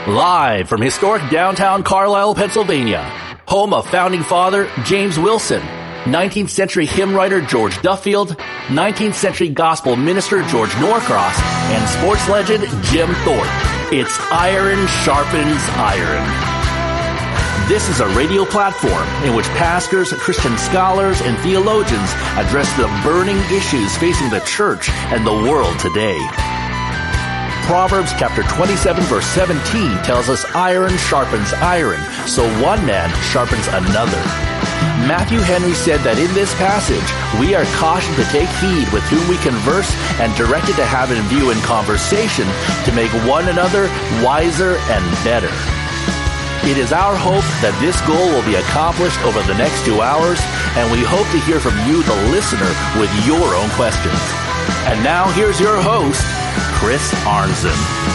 Live from historic downtown Carlisle, Pennsylvania, home of founding father James Wilson, 19th century hymn writer George Duffield, 19th century gospel minister George Norcross, and sports legend Jim Thorpe. It's Iron Sharpens Iron. This is a radio platform in which pastors, Christian scholars, and theologians address the burning issues facing the church and the world today. Proverbs chapter 27 verse 17 tells us iron sharpens iron, so one man sharpens another. Matthew Henry said that in this passage, we are cautioned to take heed with whom we converse and directed to have in view in conversation to make one another wiser and better. It is our hope that this goal will be accomplished over the next 2 hours, and we hope to hear from you, the listener, with your own questions. And now here's your host, Chris Arnzen.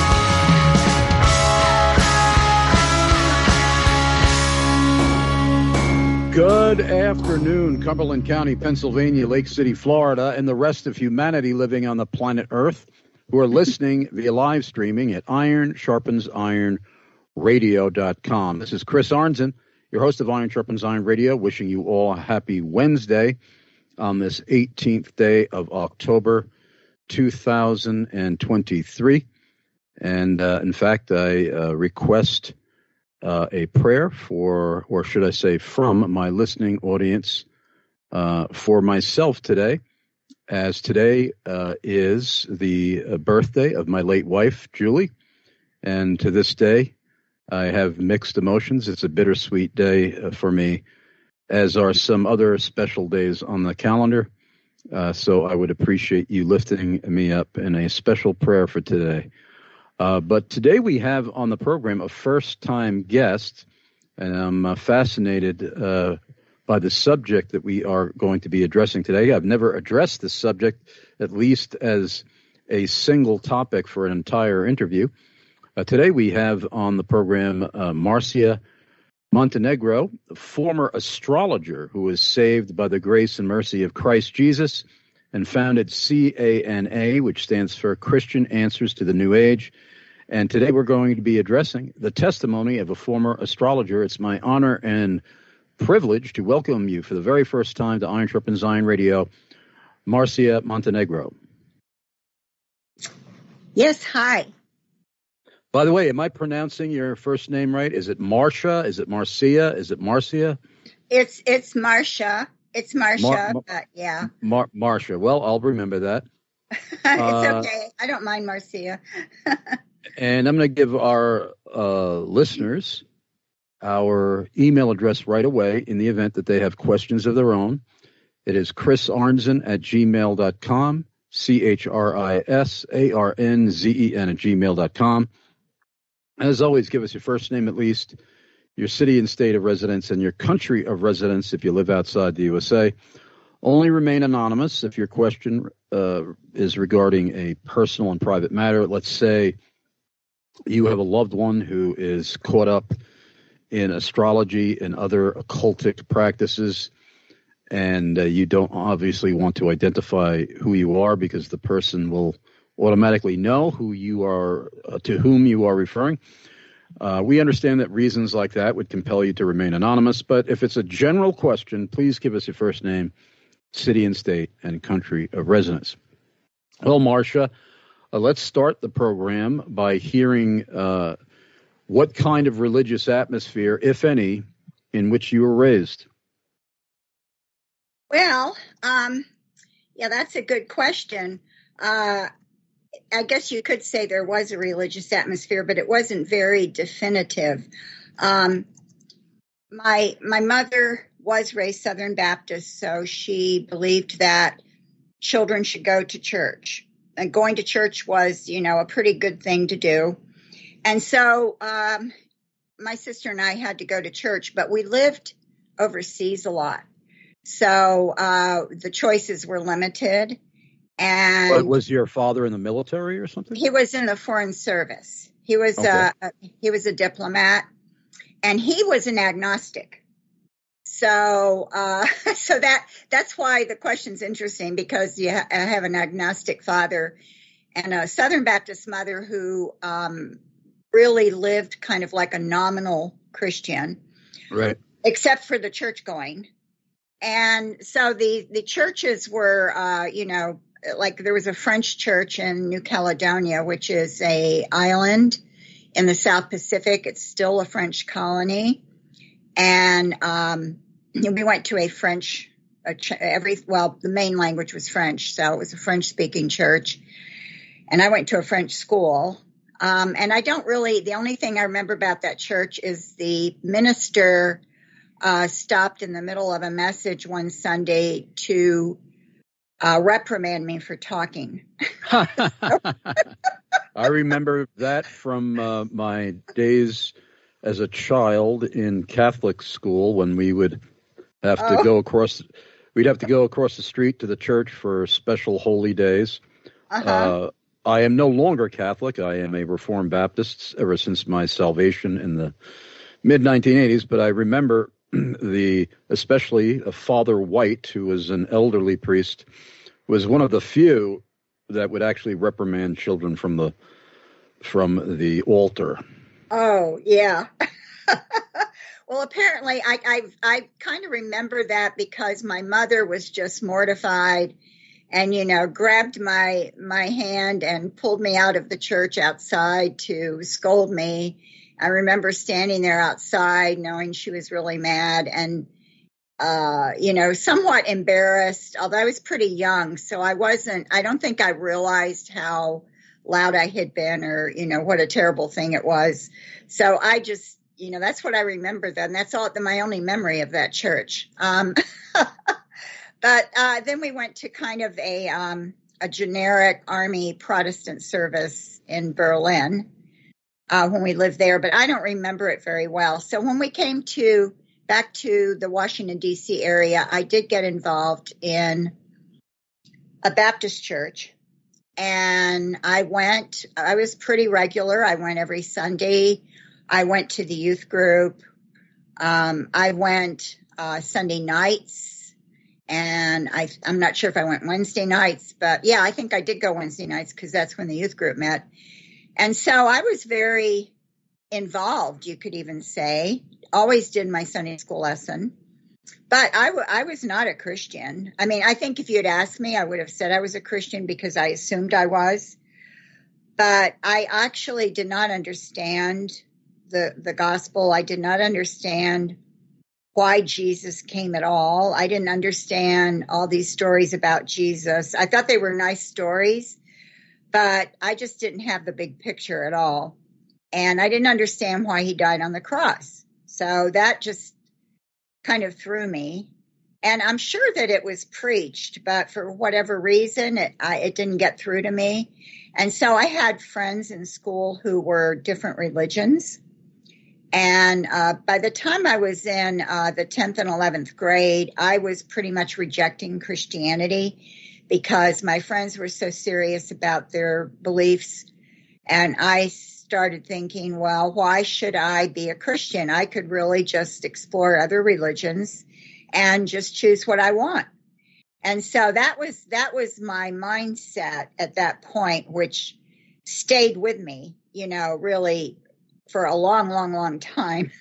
Good afternoon, Cumberland County, Pennsylvania, Lake City, Florida, and the rest of humanity living on the planet Earth who are listening via live streaming at ironsharpensironradio.com. This is Chris Arnzen, your host of Iron Sharpens Iron Radio, wishing you all a happy Wednesday on this 18th day of October 2023. And in fact, I request a prayer for, or should I say from, my listening audience for myself today, as today is the birthday of my late wife, Julie. And to this day, I have mixed emotions. It's a bittersweet day for me, as are some other special days on the calendar. So I would appreciate you lifting me up in a special prayer for today. But today we have on the program a first-time guest, and I'm fascinated by the subject that we are going to be addressing today. I've never addressed this subject, at least as a single topic for an entire interview. Today we have on the program Marcia Montenegro, a former astrologer who was saved by the grace and mercy of Christ Jesus and founded CANA, which stands for Christian Answers to the New Age. And today we're going to be addressing the testimony of a former astrologer. It's my honor and privilege to welcome you for the very first time to Iron Sharpens Iron Radio, Marcia Montenegro. Yes, hi. By the way, am I pronouncing your first name right? Is it Marcia? Is it Marcia? Is it Marcia? It's Marcia. It's Marcia, but yeah. Marcia. Well, I'll remember that. It's okay. I don't mind Marcia. And I'm going to give our listeners our email address right away in the event that they have questions of their own. It is chrisarnzen@gmail.com, CHRISARNZEN@gmail.com. As always, give us your first name at least, your city and state of residence, and your country of residence if you live outside the USA. Only remain anonymous if your question is regarding a personal and private matter. Let's say you have a loved one who is caught up in astrology and other occultic practices, and you don't obviously want to identify who you are because the person will automatically know who you are, to whom you are referring. We understand that reasons like that would compel you to remain anonymous, but if it's a general question, please give us your first name, city and state, and country of residence. Well, Marcia, let's start the program by hearing what kind of religious atmosphere, if any, in which you were raised. Well, yeah, that's a good question. I guess you could say there was a religious atmosphere, but it wasn't very definitive. My mother was raised Southern Baptist, so she believed that children should go to church. And going to church was, a pretty good thing to do. And so my sister and I had to go to church, but we lived overseas a lot. So the choices were limited. And But was your father in the military or something? He was in the Foreign Service. He was a diplomat, and he was an agnostic. So that's why the question's interesting, because you have an agnostic father and a Southern Baptist mother who really lived kind of like a nominal Christian. Right. Except for the church going. And so the churches were, like there was a French church in New Caledonia, which is a island in the South Pacific. It's still a French colony. And we went to a French, the main language was French. So it was a French speaking church. And I went to a French school. And the only thing I remember about that church is the minister stopped in the middle of a message one Sunday to reprimand me for talking. I remember that from my days as a child in Catholic school when we would have to go across. We'd have to go across the street to the church for special holy days. I am no longer Catholic. I am a Reformed Baptist ever since my salvation in the mid-1980s. But I remember especially Father White, who was an elderly priest, was one of the few that would actually reprimand children from the altar. Oh, yeah. Well, apparently I kind of remember that because my mother was just mortified and, grabbed my hand and pulled me out of the church outside to scold me. I remember standing there outside knowing she was really mad and, somewhat embarrassed, although I was pretty young. So I don't think I realized how loud I had been or, what a terrible thing it was. So I just, that's what I remember then. That's my only memory of that church. But then we went to kind of a generic Army Protestant service in Berlin. When we lived there, but I don't remember it very well. So when we came back to the Washington, D.C. area, I did get involved in a Baptist church. And I was pretty regular. I went every Sunday. I went to the youth group. I went Sunday nights. And I'm not sure if I went Wednesday nights, but yeah, I think I did go Wednesday nights because that's when the youth group met. And so I was very involved, you could even say. Always did my Sunday school lesson. But I was not a Christian. I mean, I think if you had asked me, I would have said I was a Christian because I assumed I was. But I actually did not understand the gospel. I did not understand why Jesus came at all. I didn't understand all these stories about Jesus. I thought they were nice stories. But I just didn't have the big picture at all. And I didn't understand why he died on the cross. So that just kind of threw me. And I'm sure that it was preached, but for whatever reason, it didn't get through to me. And so I had friends in school who were different religions. And by the time I was in the 10th and 11th grade, I was pretty much rejecting Christianity, because my friends were so serious about their beliefs. And I started thinking, well, why should I be a Christian? I could really just explore other religions and just choose what I want. And so that was my mindset at that point, which stayed with me, really for a long, long, long time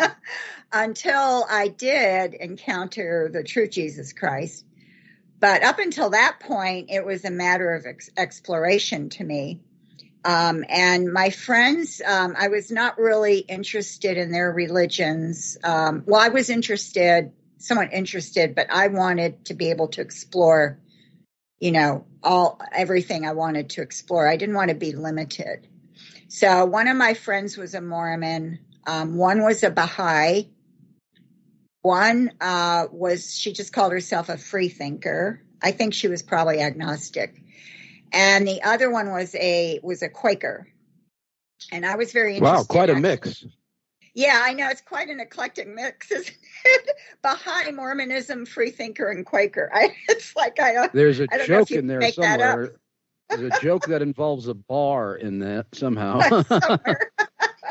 until I did encounter the true Jesus Christ. But up until that point, it was a matter of exploration to me. And my friends, I was not really interested in their religions. Well, I was somewhat interested, but I wanted to be able to explore, everything I wanted to explore. I didn't want to be limited. So one of my friends was a Mormon. One was a Baha'i. One she just called herself a free thinker. I think she was probably agnostic. And the other one was a Quaker. And I was very interested. Wow, quite a mix. Yeah, I know. It's quite an eclectic mix, isn't it? Baha'i, Mormonism, free thinker, and Quaker. There's a joke in there somewhere. There's a joke that involves a bar in that somehow.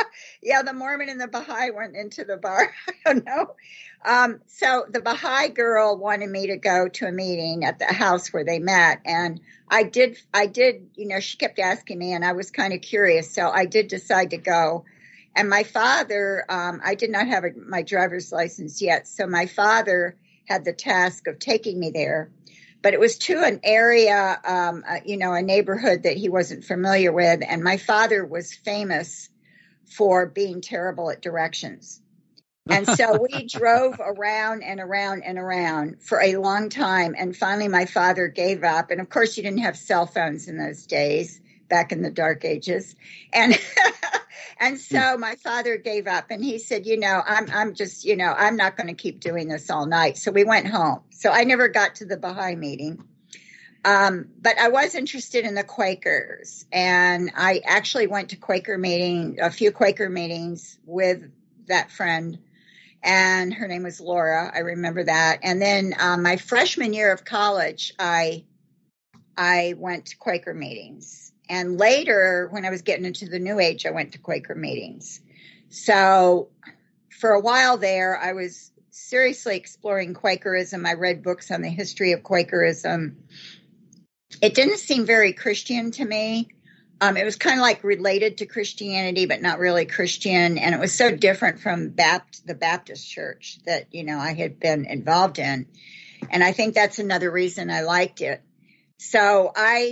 Yeah, the Mormon and the Baha'i went into the bar. I don't know. So the Baha'i girl wanted me to go to a meeting at the house where they met. And I did, she kept asking me and I was kind of curious. So I did decide to go. And my father, I did not have my driver's license yet. So my father had the task of taking me there. But it was to an area, a neighborhood that he wasn't familiar with. And my father was famous for being terrible at directions. And so we drove around and around and around for a long time. And finally, my father gave up. And of course, you didn't have cell phones in those days, back in the dark ages. And and so my father gave up and he said, I'm just, I'm not going to keep doing this all night. So we went home. So I never got to the Baha'i meeting. But I was interested in the Quakers, and I actually went to a few Quaker meetings with that friend, and her name was Laura. I remember that. And then my freshman year of college, I went to Quaker meetings. And later, when I was getting into the New Age, I went to Quaker meetings. So for a while there, I was seriously exploring Quakerism. I read books on the history of Quakerism. It didn't seem very Christian to me. It was kind of like related to Christianity, but not really Christian. And it was so different from the Baptist church that, I had been involved in. And I think that's another reason I liked it. So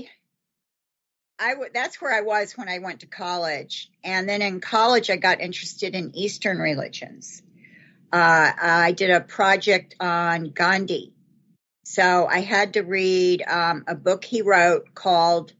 that's where I was when I went to college. And then in college, I got interested in Eastern religions. I did a project on Gandhi. So I had to read a book he wrote called,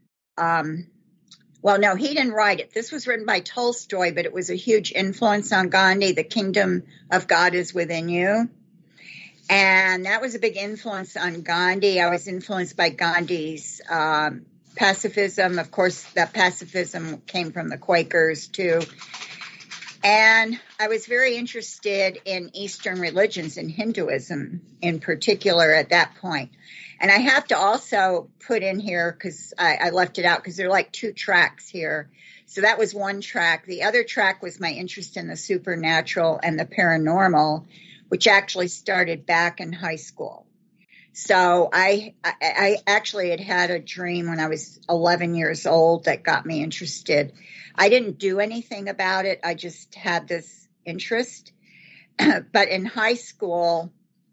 he didn't write it. This was written by Tolstoy, but it was a huge influence on Gandhi. The Kingdom of God is Within You. And that was a big influence on Gandhi. I was influenced by Gandhi's pacifism. Of course, that pacifism came from the Quakers, too. And I was very interested in Eastern religions and Hinduism in particular at that point. And I have to also put in here, because I left it out, because there are like 2 tracks here. So that was one track. The other track was my interest in the supernatural and the paranormal, which actually started back in high school. So I actually had a dream when I was 11 years old that got me interested. I didn't do anything about it. I just had this interest. But in high school,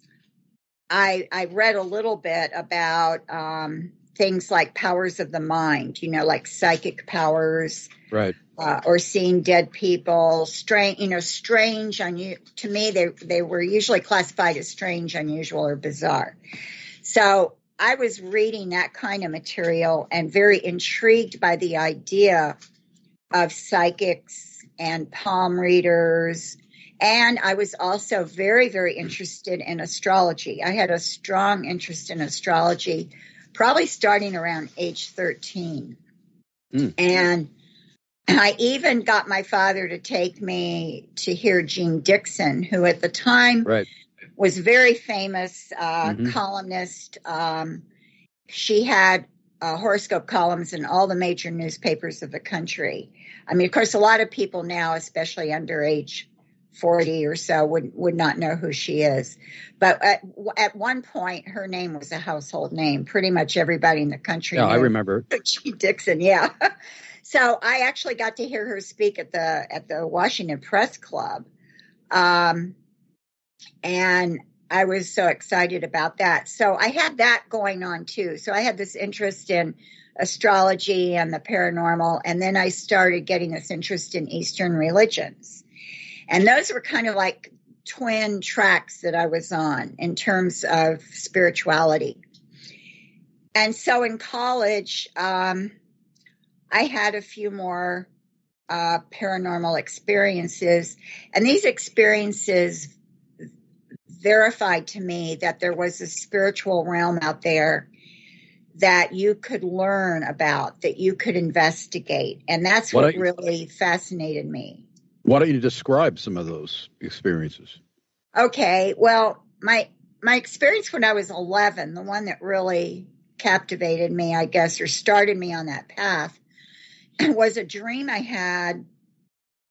I read a little bit about things like powers of the mind, like psychic powers, right? Or seeing dead people. Strange. To me, they were usually classified as strange, unusual, or bizarre. So I was reading that kind of material and very intrigued by the idea of psychics and palm readers. And I was also very, very interested in astrology. I had a strong interest in astrology, probably starting around age 13. And I even got my father to take me to hear Jean Dixon, who at the time was very famous columnist. She had horoscope columns in all the major newspapers of the country. I mean, of course, a lot of people now, especially under age 40 or so, would not know who she is. But at one point, her name was a household name. Pretty much everybody in the country knew. I remember. Jean Dixon, yeah. So I actually got to hear her speak at the Washington Press Club. And I was so excited about that. So I had that going on too. So I had this interest in astrology and the paranormal. And then I started getting this interest in Eastern religions. And those were kind of like twin tracks that I was on in terms of spirituality. And so in college, I had a few more paranormal experiences. And these experiences verified to me that there was a spiritual realm out there that you could learn about, that you could investigate. And that's what really fascinated me. Why don't you describe some of those experiences? Okay, well, my experience when I was 11, the one that really captivated me, I guess, or started me on that path, was a dream I had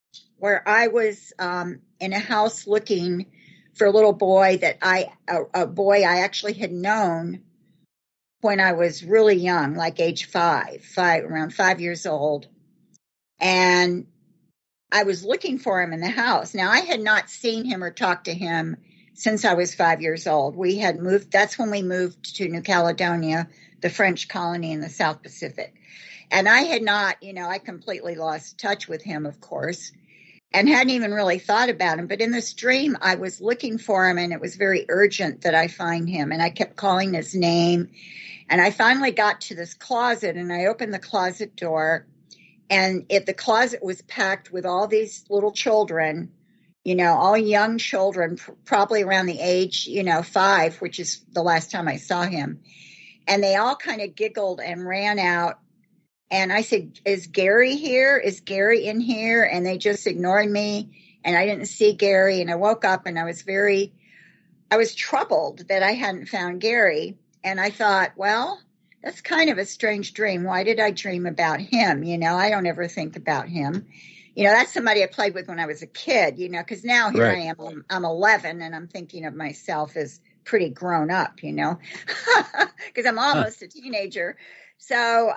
where I was in a house looking for a little boy that a boy I actually had known when I was really young, like age around 5 years old. And I was looking for him in the house. Now, I had not seen him or talked to him since I was 5 years old. We had moved, that's when we moved to New Caledonia, the French colony in the South Pacific. And I had not, I completely lost touch with him, of course, and hadn't even really thought about him. But in this dream, I was looking for him, and it was very urgent that I find him. And I kept calling his name. And I finally got to this closet, and I opened the closet door. And the closet was packed with all these little children, all young children, probably around the age, 5, which is the last time I saw him. And they all kind of giggled and ran out. And I said, is Gary here? Is Gary in here? And they just ignored me. And I didn't see Gary. And I woke up and I was troubled that I hadn't found Gary. And I thought, well, that's kind of a strange dream. Why did I dream about him? I don't ever think about him. That's somebody I played with when I was a kid, because now here I am, I'm 11 and I'm thinking of myself as pretty grown up, because I'm almost a teenager. So,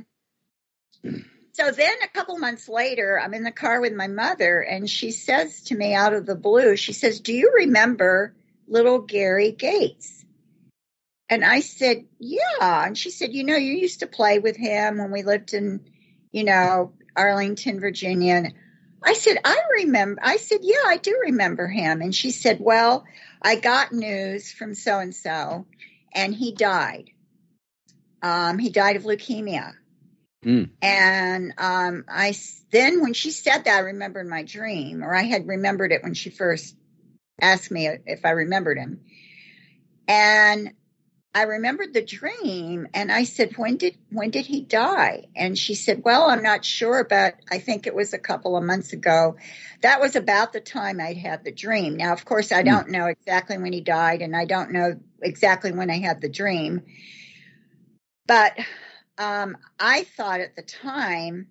so then a couple months later, I'm in the car with my mother and she says to me out of the blue, she says, do you remember little Gary Gates? And I said, yeah. And she said, you used to play with him when we lived in, Arlington, Virginia. And I said, I said, yeah, I do remember him. And she said, well, I got news from so-and-so and he died. He died of leukemia. Mm. And then when she said that, I remembered my dream, or I had remembered it when she first asked me if I remembered him. And I remembered the dream, and I said, when did he die? And she said, well, I'm not sure, but I think it was a couple of months ago. That was about the time I'd had the dream. Now, of course, I don't know exactly when he died, and I don't know exactly when I had the dream. But I thought at the time,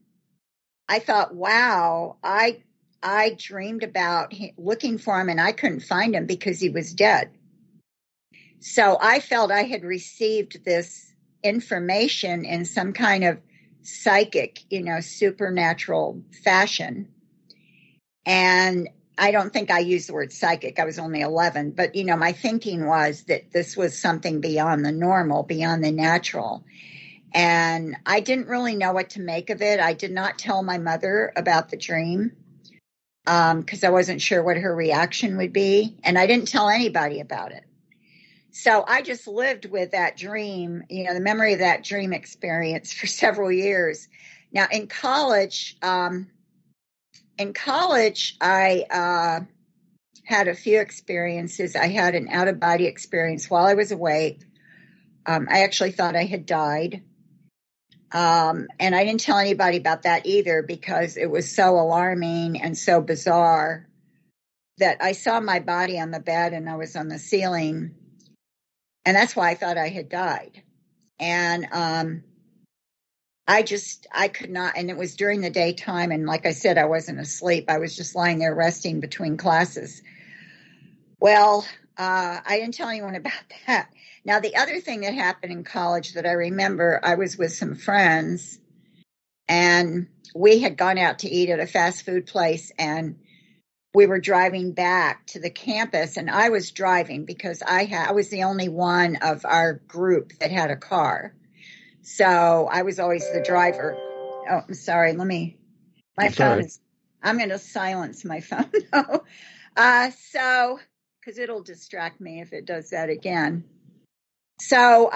wow, I dreamed about looking for him, and I couldn't find him because he was dead. So I felt I had received this information in some kind of psychic, supernatural fashion. And I don't think I used the word psychic. I was only 11. But, my thinking was that this was something beyond the normal, beyond the natural. And I didn't really know what to make of it. I did not tell my mother about the dream because I wasn't sure what her reaction would be. And I didn't tell anybody about it. So I just lived with that dream, the memory of that dream experience for several years. Now in college, I had a few experiences. I had an out-of-body experience while I was awake. I actually thought I had died. And I didn't tell anybody about that either because it was so alarming and so bizarre that I saw my body on the bed and I was on the ceiling. And that's why I thought I had died. And I could not, and it was during the daytime. And like I said, I wasn't asleep. I was just lying there resting between classes. Well, I didn't tell anyone about that. Now, the other thing that happened in college that I remember, I was with some friends and we had gone out to eat at a fast food place and we were driving back to the campus, and I was driving because I was the only one of our group that had a car. So I was always the driver. Oh, I'm sorry. My phone is, I'm going to silence my phone. Because it'll distract me if it does that again. So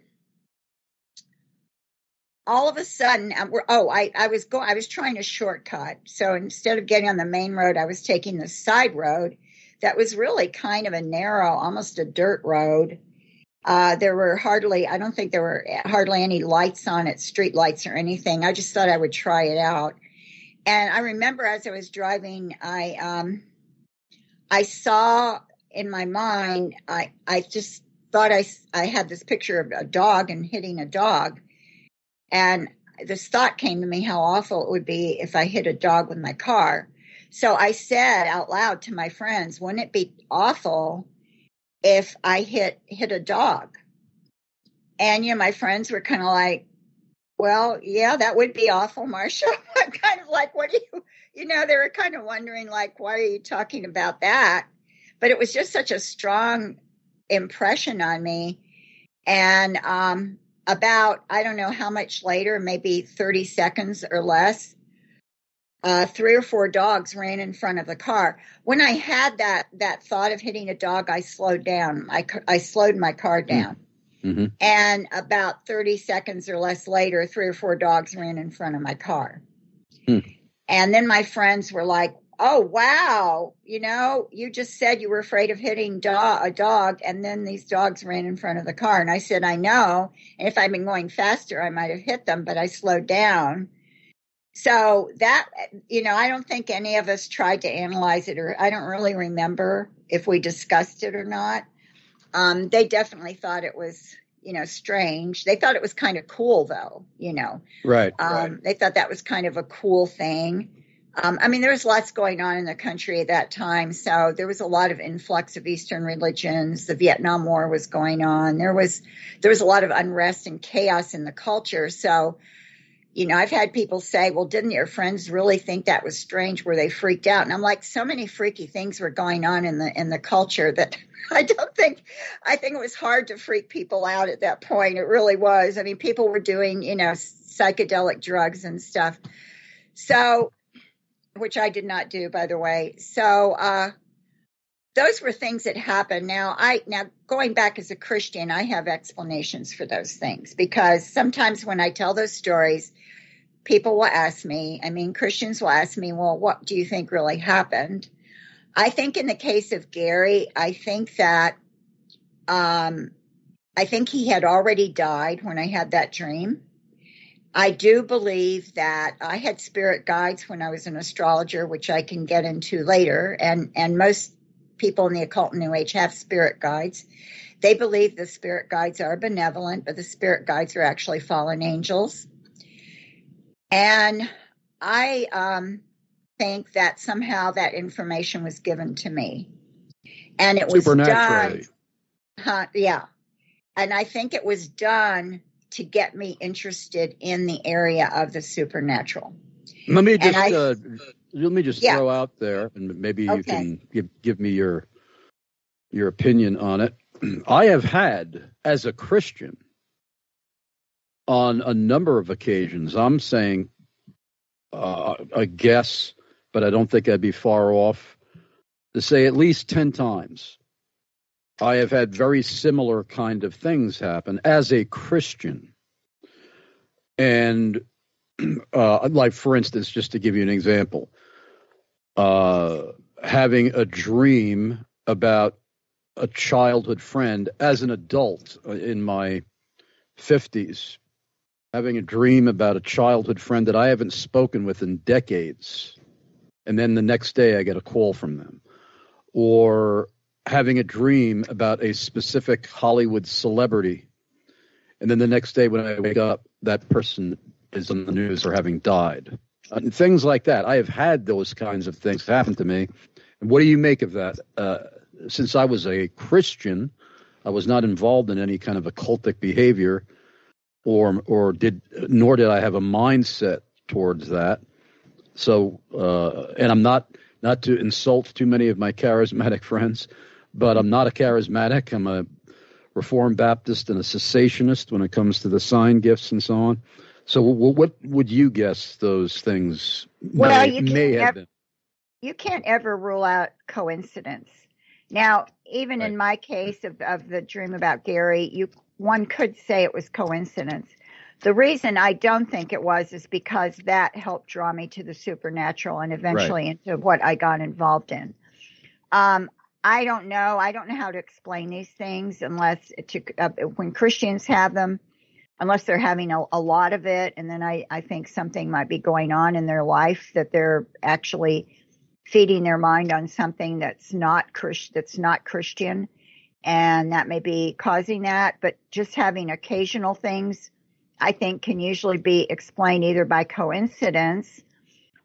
all of a sudden, I was trying a shortcut. So instead of getting on the main road, I was taking the side road that was really kind of a narrow, almost a dirt road. I don't think there were hardly any lights on it, street lights or anything. I just thought I would try it out. And I remember as I was driving, I saw in my mind, I just thought I had this picture of a dog and hitting a dog. And this thought came to me how awful it would be if I hit a dog with my car. So I said out loud to my friends, wouldn't it be awful if I hit a dog? And, my friends were kind of like, well, yeah, that would be awful, Marcia. I'm kind of like, what do you, they were kind of wondering, like, why are you talking about that? But it was just such a strong impression on me. And about, I don't know how much later, maybe 30 seconds or less, 3 or 4 dogs ran in front of the car. When I had that thought of hitting a dog, I slowed down. I slowed my car down. Mm-hmm. And about 30 seconds or less later, 3 or 4 dogs ran in front of my car. And then my friends were like, oh, wow, you just said you were afraid of hitting a dog, and then these dogs ran in front of the car. And I said, I know. And if I'd been going faster, I might have hit them, but I slowed down. So that, I don't think any of us tried to analyze it, or I don't really remember if we discussed it or not. They definitely thought it was, strange. They thought it was kind of cool, though, Right. They thought that was kind of a cool thing. There was lots going on in the country at that time. So there was a lot of influx of Eastern religions. The Vietnam War was going on. There was a lot of unrest and chaos in the culture. So, I've had people say, well, didn't your friends really think that was strange? Were they freaked out? And I'm like, so many freaky things were going on in the culture that I think it was hard to freak people out at that point. It really was. People were doing, psychedelic drugs and stuff. So, which I did not do, by the way. So, those were things that happened. Now going back as a Christian, I have explanations for those things, because sometimes when I tell those stories, people will ask me, Christians will ask me, well, what do you think really happened? I think in the case of Gary, I think that, I think he had already died when I had that dream. I do believe that I had spirit guides when I was an astrologer, which I can get into later. And most people in the occult and New Age have spirit guides. They believe the spirit guides are benevolent, but the spirit guides are actually fallen angels. And I think that somehow that information was given to me. And it was done. Yeah. And I think it was done to get me interested in the area of the supernatural. Let me just throw out there, and maybe you can give me your opinion on it. I have had, as a Christian, on a number of occasions, I'm saying a guess, but I don't think I'd be far off, to say at least 10 times, I have had very similar kind of things happen as a Christian. And like, for instance, just to give you an example, having a dream about a childhood friend as an adult in my 50s, having a dream about a childhood friend that I haven't spoken with in decades. And then the next day I get a call from them. Or having a dream about a specific Hollywood celebrity. And then the next day when I wake up, that person is on the news or having died. Things like that. I have had those kinds of things happen to me. And what do you make of that? Since I was a Christian, I was not involved in any kind of occultic behavior, nor did I have a mindset towards that. So, and I'm not to insult too many of my charismatic friends, but I'm not a charismatic. I'm a Reformed Baptist and a cessationist when it comes to the sign gifts and so on. So what would you guess those things may have been? You can't ever rule out coincidence. Now, even in my case of the dream about Gary, one could say it was coincidence. The reason I don't think it was is because that helped draw me to the supernatural and eventually into what I got involved in. I don't know. I don't know how to explain these things unless when Christians have them, unless they're having a lot of it. And then I think something might be going on in their life that they're actually feeding their mind on something that's not Christian. And that may be causing that. But just having occasional things, I think, can usually be explained either by coincidence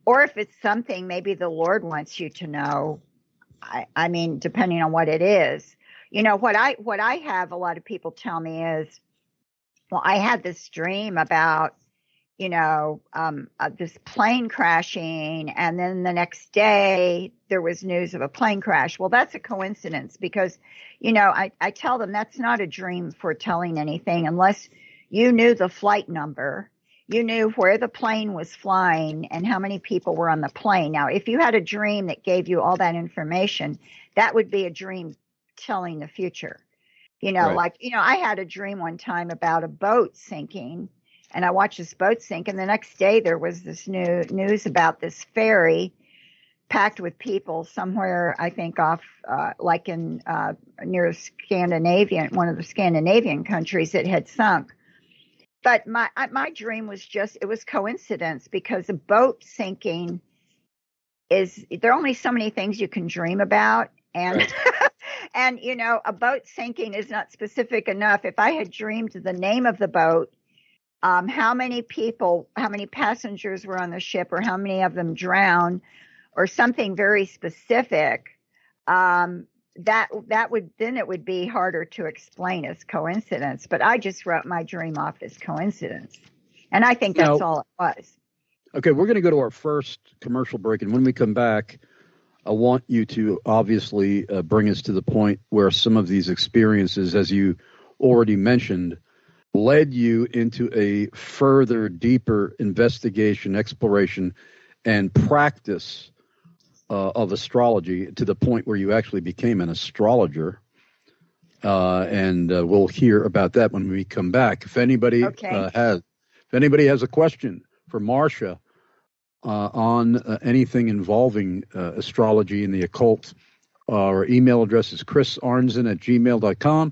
or if it's something maybe the Lord wants you to know. I mean, depending on what it is. You know, what I have a lot of people tell me is, well, I had this dream about, you know, this plane crashing, and then the next day there was news of a plane crash. Well, that's a coincidence because, you know, I tell them that's not a dream foretelling anything unless you knew the flight number, you knew where the plane was flying and how many people were on the plane. Now, if you had a dream that gave you all that information, that would be a dream telling the future. You know, Right. like, you know, I had a dream one time about a boat sinking, and I watched this boat sink, and the next day there was this news about this ferry packed with people somewhere, I think off, like in, near Scandinavian, one of the Scandinavian countries that had sunk. But my dream was just, it was coincidence because a boat sinking there are only so many things you can dream about. And, Right. and, you know, a boat sinking is not specific enough. If I had dreamed the name of the boat, how many passengers were on the ship, or how many of them drowned, or something very specific, it would be harder to explain as coincidence. But I just wrote my dream off as coincidence. And I think that's all it was. Okay, we're going to go to our first commercial break. And when we come back, I want you to obviously bring us to the point where some of these experiences, as you already mentioned, led you into a further, deeper investigation, exploration, and practice of astrology to the point where you actually became an astrologer. And we'll hear about that when we come back. If anybody has a question for Marcia on anything involving astrology and the occult, our email address is chrisarnzen@gmail.com.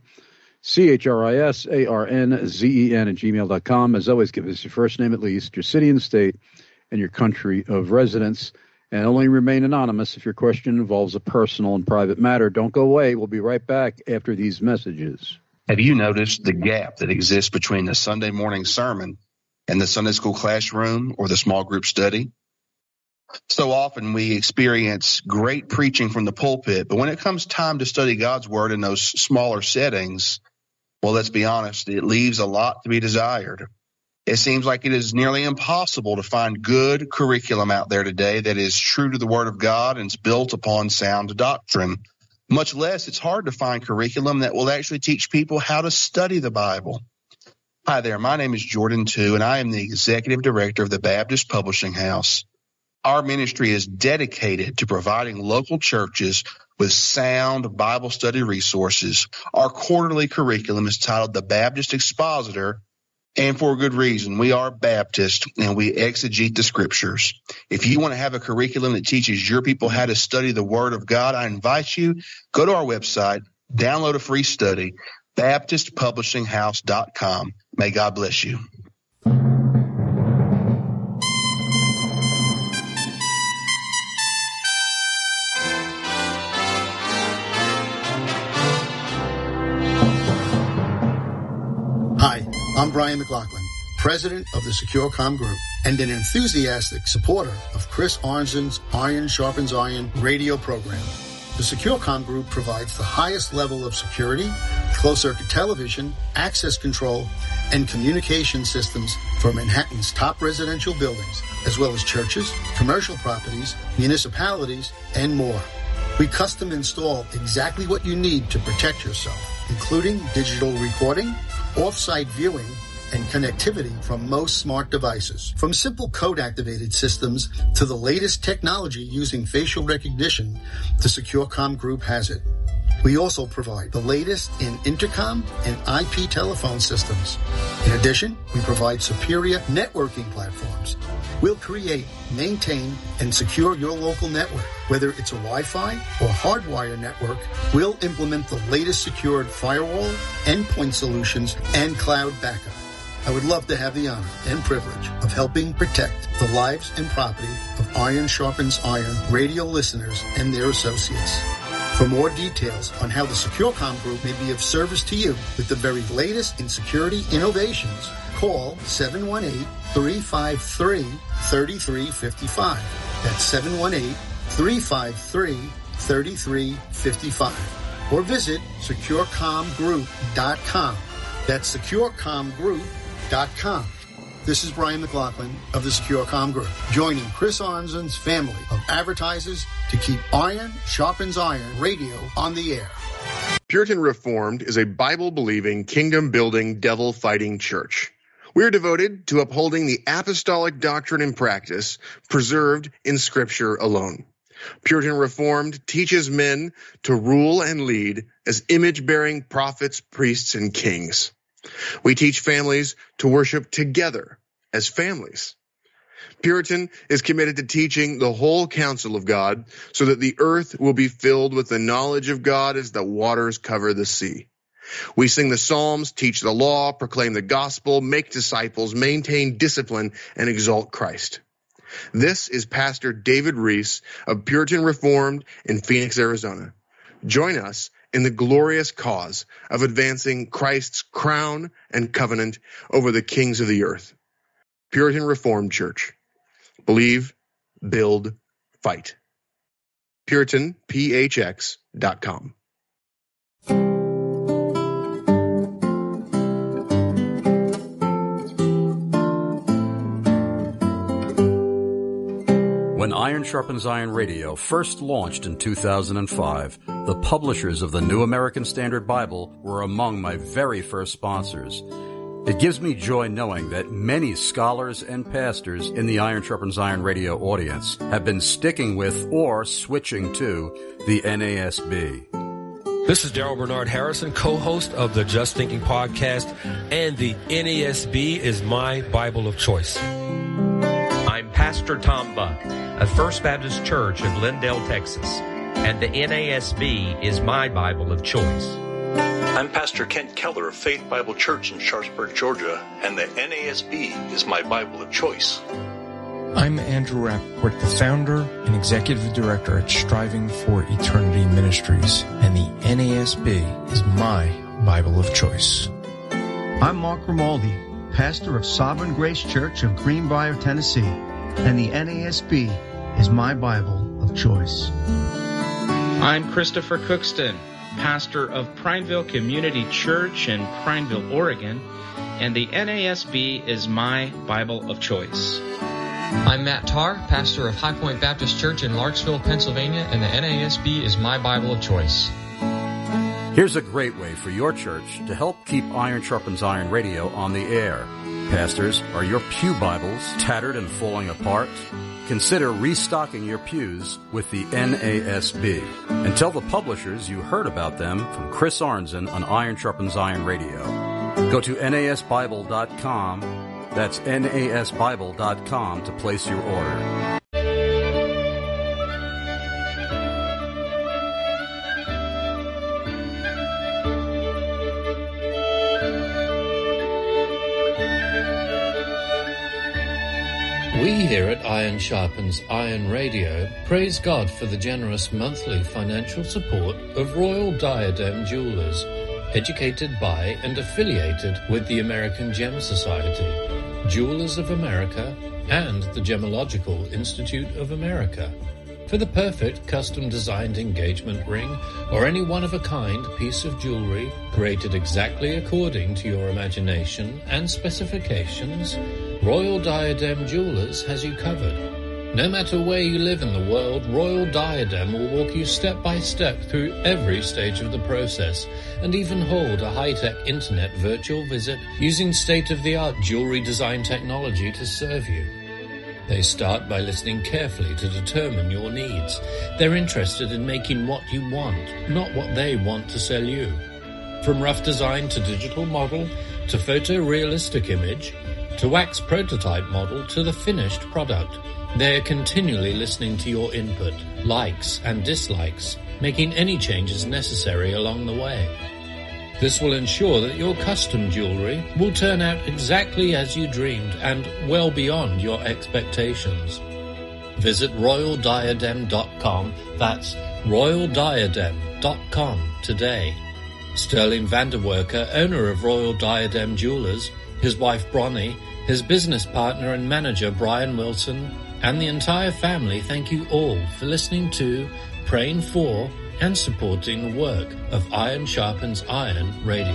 CHRISARNZEN@gmail.com. As always, give us your first name at least, your city and state, and your country of residence. And only remain anonymous if your question involves a personal and private matter. Don't go away. We'll be right back after these messages. Have you noticed the gap that exists between the Sunday morning sermon and the Sunday school classroom or the small group study? So often we experience great preaching from the pulpit, but when it comes time to study God's word in those smaller settings, well, let's be honest, it leaves a lot to be desired. It seems like it is nearly impossible to find good curriculum out there today that is true to the Word of God and is built upon sound doctrine. Much less, it's hard to find curriculum that will actually teach people how to study the Bible. Hi there, my name is Jordan Tu, and I am the Executive Director of the Baptist Publishing House. Our ministry is dedicated to providing local churches with sound Bible study resources. Our quarterly curriculum is titled The Baptist Expositor, and for a good reason. We are Baptist, and we exegete the Scriptures. If you want to have a curriculum that teaches your people how to study the Word of God, I invite you, go to our website, download a free study, BaptistPublishingHouse.com. May God bless you. Hi, I'm Brian McLaughlin, president of the SecureCom Group and an enthusiastic supporter of Chris Arnzen's Iron Sharpens Iron radio program. The SecureCom Group provides the highest level of security, closed-circuit television, access control, and communication systems for Manhattan's top residential buildings, as well as churches, commercial properties, municipalities, and more. We custom install exactly what you need to protect yourself, including digital recording, off-site viewing, and connectivity from most smart devices. From simple code-activated systems to the latest technology using facial recognition, the SecureCom Group has it. We also provide the latest in intercom and IP telephone systems. In addition, we provide superior networking platforms. We'll create, maintain, and secure your local network. Whether it's a Wi-Fi or hardwire network, we'll implement the latest secured firewall, endpoint solutions, and cloud backup. I would love to have the honor and privilege of helping protect the lives and property of Iron Sharpens Iron radio listeners and their associates. For more details on how the SecureCom Group may be of service to you with the very latest in security innovations, call 718-353-3355. That's 718-353-3355. Or visit securecomgroup.com. That's securecomgroup.com. This is Brian McLaughlin of the SecureCom Group, joining Chris Arnzen's family of advertisers to keep Iron Sharpens Iron radio on the air. Puritan Reformed is a Bible-believing, kingdom-building, devil-fighting church. We are devoted to upholding the apostolic doctrine and practice preserved in Scripture alone. Puritan Reformed teaches men to rule and lead as image-bearing prophets, priests, and kings. We teach families to worship together as families. Puritan is committed to teaching the whole counsel of God so that the earth will be filled with the knowledge of God as the waters cover the sea. We sing the Psalms, teach the law, proclaim the gospel, make disciples, maintain discipline, and exalt Christ. This is Pastor David Reese of Puritan Reformed in Phoenix, Arizona. Join us in the glorious cause of advancing Christ's crown and covenant over the kings of the earth. Puritan Reformed Church. Believe, build, fight. PuritanPHX.com. When Iron Sharpens Iron Radio first launched in 2005, the publishers of the New American Standard Bible were among my very first sponsors. It gives me joy knowing that many scholars and pastors in the Iron Sharpens Iron Radio audience have been sticking with or switching to the NASB. This is Daryl Bernard Harrison, co-host of the Just Thinking podcast, and the NASB is my Bible of choice. I'm Pastor Tom Buck of First Baptist Church of Lindale, Texas, and the NASB is my Bible of choice. I'm Pastor Kent Keller of Faith Bible Church in Sharpsburg, Georgia, and the NASB is my Bible of choice. I'm Andrew Rappaport, the founder and executive director at Striving for Eternity Ministries, and the NASB is my Bible of choice. I'm Mark Grimaldi, pastor of Sovereign Grace Church of Greenbrier, Tennessee, and the NASB is my Bible of choice. I'm Christopher Cookston, pastor of Prineville Community Church in Prineville, Oregon, and the NASB is my Bible of choice. I'm Matt Tarr, pastor of High Point Baptist Church in Larksville, Pennsylvania, and the NASB is my Bible of choice. Here's a great way for your church to help keep Iron Sharpens Iron Radio on the air. Pastors, are your pew Bibles tattered and falling apart? Consider restocking your pews with the NASB. And tell the publishers you heard about them from Chris Arnzen on Iron Sharpens Iron Radio. Go to NASBible.com. That's NASBible.com to place your order. We here at Iron Sharpens Iron Radio praise God for the generous monthly financial support of Royal Diadem Jewelers, educated by and affiliated with the American Gem Society, Jewelers of America, and the Gemological Institute of America. For the perfect custom-designed engagement ring or any one-of-a-kind piece of jewelry created exactly according to your imagination and specifications, Royal Diadem Jewelers has you covered. No matter where you live in the world, Royal Diadem will walk you step by step through every stage of the process and even hold a high-tech internet virtual visit using state-of-the-art jewelry design technology to serve you. They start by listening carefully to determine your needs. They're interested in making what you want, not what they want to sell you. From rough design to digital model, to photorealistic image, to wax prototype model, to the finished product, they are continually listening to your input, likes and dislikes, making any changes necessary along the way. This will ensure that your custom jewelry will turn out exactly as you dreamed and well beyond your expectations. Visit royaldiadem.com, that's royaldiadem.com today. Sterling Vanderwerker, owner of Royal Diadem Jewelers, his wife Bronnie, his business partner and manager Brian Wilson, and the entire family thank you all for listening to, praying for, and supporting the work of Iron Sharpens Iron Radio.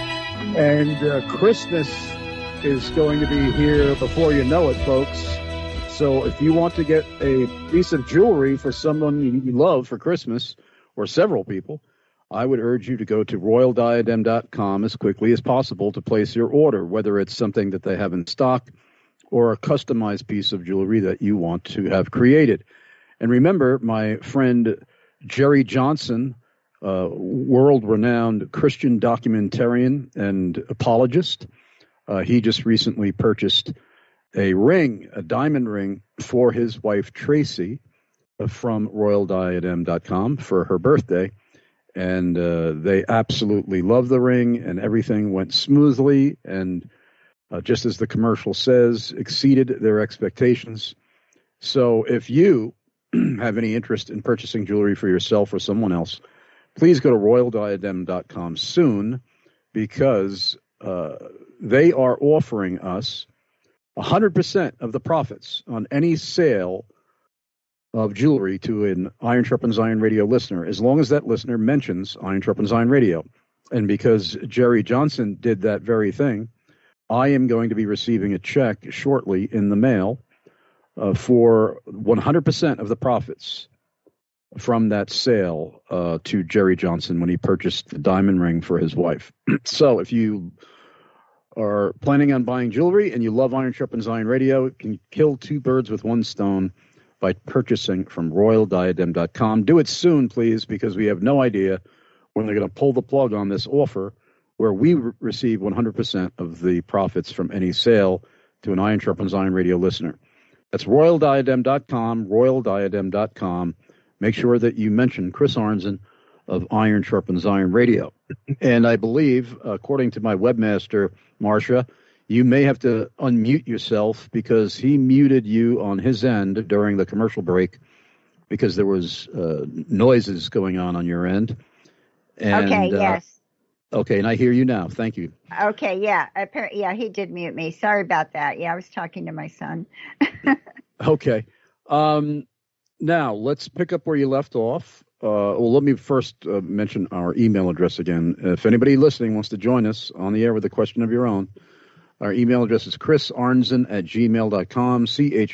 And Christmas is going to be here before you know it, folks. So if you want to get a piece of jewelry for someone you love for Christmas, or several people, I would urge you to go to royaldiadem.com as quickly as possible to place your order, whether it's something that they have in stock or a customized piece of jewelry that you want to have created. And remember, my friend Jerry Johnson, world-renowned Christian documentarian and apologist, he just recently purchased a ring, a diamond ring, for his wife Tracy from royaldiadem.com for her birthday. And they absolutely love the ring, and everything went smoothly and, just as the commercial says, exceeded their expectations. So if you have any interest in purchasing jewelry for yourself or someone else, please go to royaldiadem.com soon, because they are offering us 100% of the profits on any sale of jewelry to an Iron Sharpens Iron Radio listener, as long as that listener mentions Iron Sharpens Iron Radio. And because Jerry Johnson did that very thing, I am going to be receiving a check shortly in the mail for 100% of the profits from that sale to Jerry Johnson when he purchased the diamond ring for his wife. So if you are planning on buying jewelry and you love Iron Sharpens Iron Radio, you can kill two birds with one stone by purchasing from royaldiadem.com. Do it soon, please, because we have no idea when they're going to pull the plug on this offer where we receive 100% of the profits from any sale to an Iron Sharpens Iron Radio listener. That's royaldiadem.com, royaldiadem.com. Make sure that you mention Chris Arnzen of Iron Sharpens Iron Radio. And I believe, according to my webmaster, Marcia, you may have to unmute yourself because he muted you on his end during the commercial break because there was noises going on your end. And, okay, yes. Okay, and I hear you now. Thank you. Okay, yeah. Yeah, he did mute me. Sorry about that. Yeah, I was talking to my son. Okay. Now, let's pick up where you left off. Well, let me first mention our email address again. If anybody listening wants to join us on the air with a question of your own, our email address is chrisarnzen@gmail.com,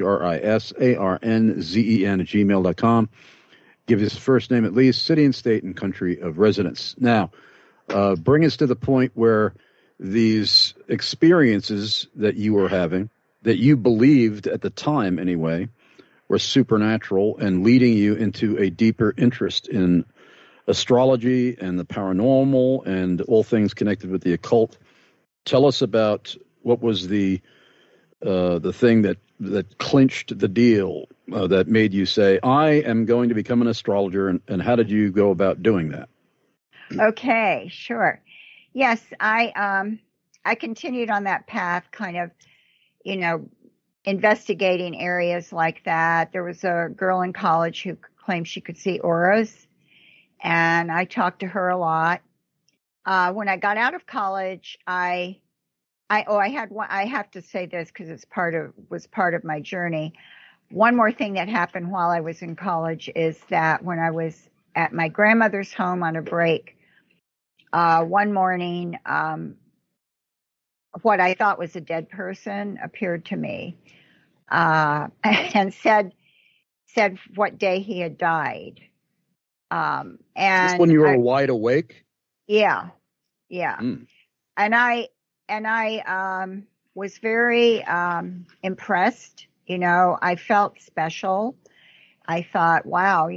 CHRISARNZEN@gmail.com. Give us first name at least, city and state and country of residence. Now, bring us to the point where these experiences that you were having, that you believed at the time anyway, were supernatural and leading you into a deeper interest in astrology and the paranormal and all things connected with the occult. Tell us about what was the thing that clinched the deal, that made you say, I am going to become an astrologer, and how did you go about doing that? Okay, sure. Yes, I continued on that path, kind of, investigating areas like that. There was a girl in college who claimed she could see auras, and I talked to her a lot. When I got out of college, I have to say this because it's was part of my journey. One more thing that happened while I was in college is that when I was at my grandmother's home on a break, one morning, what I thought was a dead person appeared to me, and said what day he had died. And is this when you were wide awake? Yeah. And I was very impressed. I felt special. I thought, wow,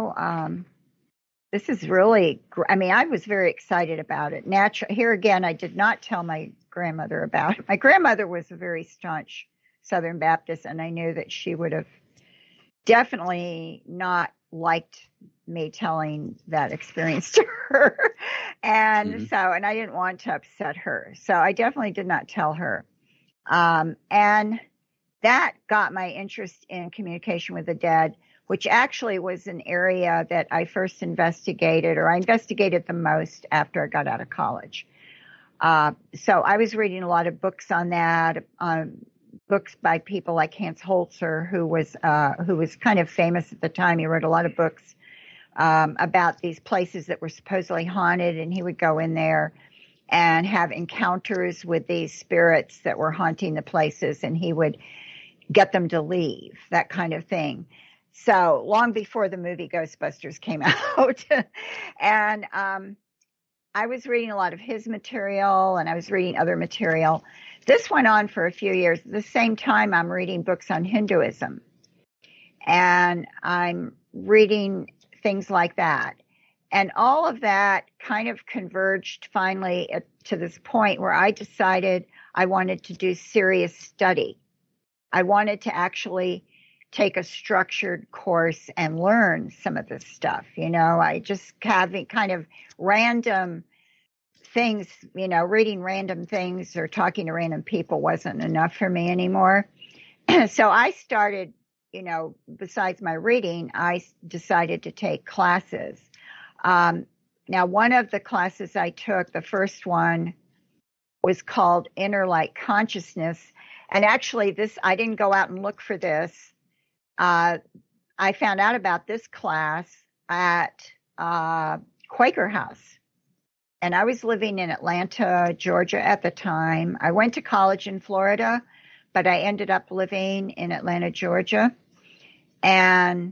this is really, I was very excited about it. Here again, I did not tell my grandmother about it. My grandmother was a very staunch Southern Baptist, and I knew that she would have definitely not liked me telling that experience to her. And and I didn't want to upset her. So I definitely did not tell her. And that got my interest in communication with the dead, which actually was an area that I first investigated, or I investigated the most after I got out of college. So I was reading a lot of books on that, books by people like Hans Holzer, who was kind of famous at the time. He wrote a lot of books about these places that were supposedly haunted, and he would go in there and have encounters with these spirits that were haunting the places, and he would get them to leave, that kind of thing. So long before the movie Ghostbusters came out. And I was reading a lot of his material, and I was reading other material. This went on for a few years. At the same time, I'm reading books on Hinduism, and I'm reading things like that. And all of that kind of converged finally to this point where I decided I wanted to do serious study. I wanted to actually take a structured course and learn some of this stuff. I just having kind of random things, reading random things or talking to random people wasn't enough for me anymore. So I started, besides my reading, I decided to take classes. Now, one of the classes I took, the first one, was called Inner Light Consciousness. And actually, I didn't go out and look for this. I found out about this class at Quaker House. And I was living in Atlanta, Georgia at the time. I went to college in Florida, but I ended up living in Atlanta, Georgia. And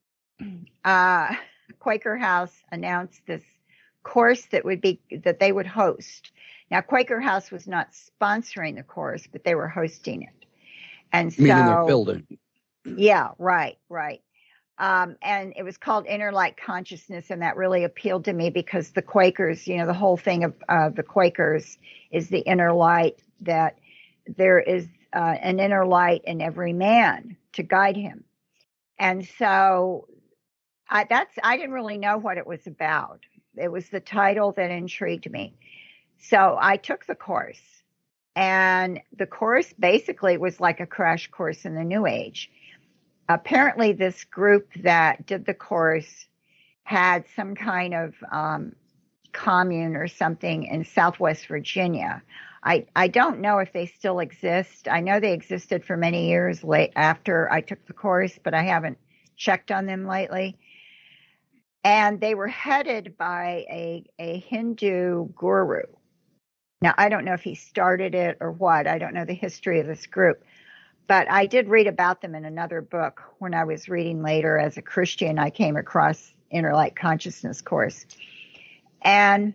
Quaker House announced this course that they would host. Now, Quaker House was not sponsoring the course, but they were hosting it. And so, meaning their building. Yeah, right. And it was called Inner Light Consciousness, and that really appealed to me because the Quakers, the whole thing of the Quakers is the inner light, that there is an inner light in every man to guide him. And so I didn't really know what it was about. It was the title that intrigued me. So I took the course, and the course basically was like a crash course in the New Age. Apparently this group that did the course had some kind of commune or something in Southwest Virginia. I don't know if they still exist. I know they existed for many years after I took the course, but I haven't checked on them lately. And they were headed by a Hindu guru. Now, I don't know if he started it or what. I don't know the history of this group. But I did read about them in another book when I was reading later as a Christian. I came across Inner Light Consciousness course. And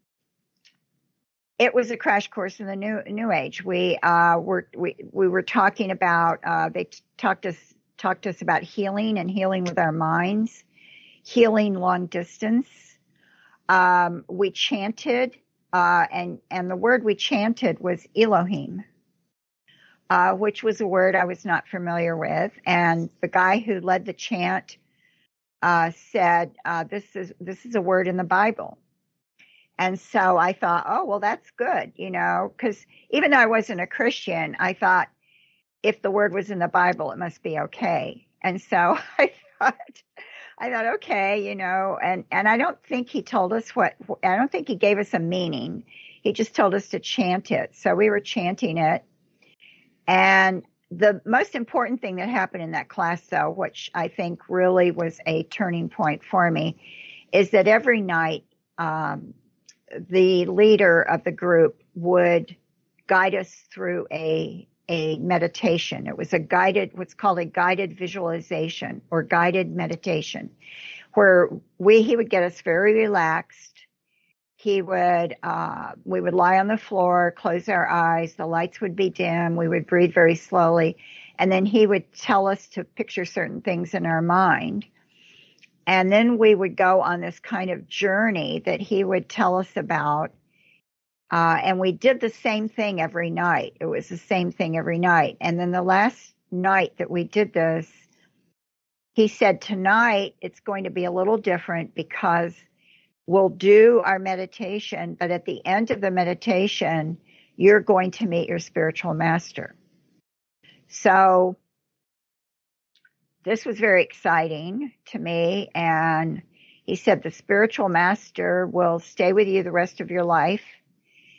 it was a crash course in the New Age. We were talking about, they talked to us about healing and healing with our minds, healing long distance. We chanted, and the word we chanted was Elohim. Which was a word I was not familiar with. And the guy who led the chant said, this is a word in the Bible. And so I thought, oh, well, that's good, because even though I wasn't a Christian, I thought if the word was in the Bible, it must be okay. And so I thought, okay, and I don't think he told us I don't think he gave us a meaning. He just told us to chant it. So we were chanting it. And the most important thing that happened in that class, though, which I think really was a turning point for me, is that every night the leader of the group would guide us through a meditation. It was what's called a guided visualization or guided meditation, where he would get us very relaxed. We would lie on the floor, close our eyes, the lights would be dim, we would breathe very slowly, and then he would tell us to picture certain things in our mind. And then we would go on this kind of journey that he would tell us about. And we did the same thing every night. It was the same thing every night. And then the last night that we did this, he said, tonight it's going to be a little different because we'll do our meditation, but at the end of the meditation, you're going to meet your spiritual master. So this was very exciting to me. And he said the spiritual master will stay with you the rest of your life.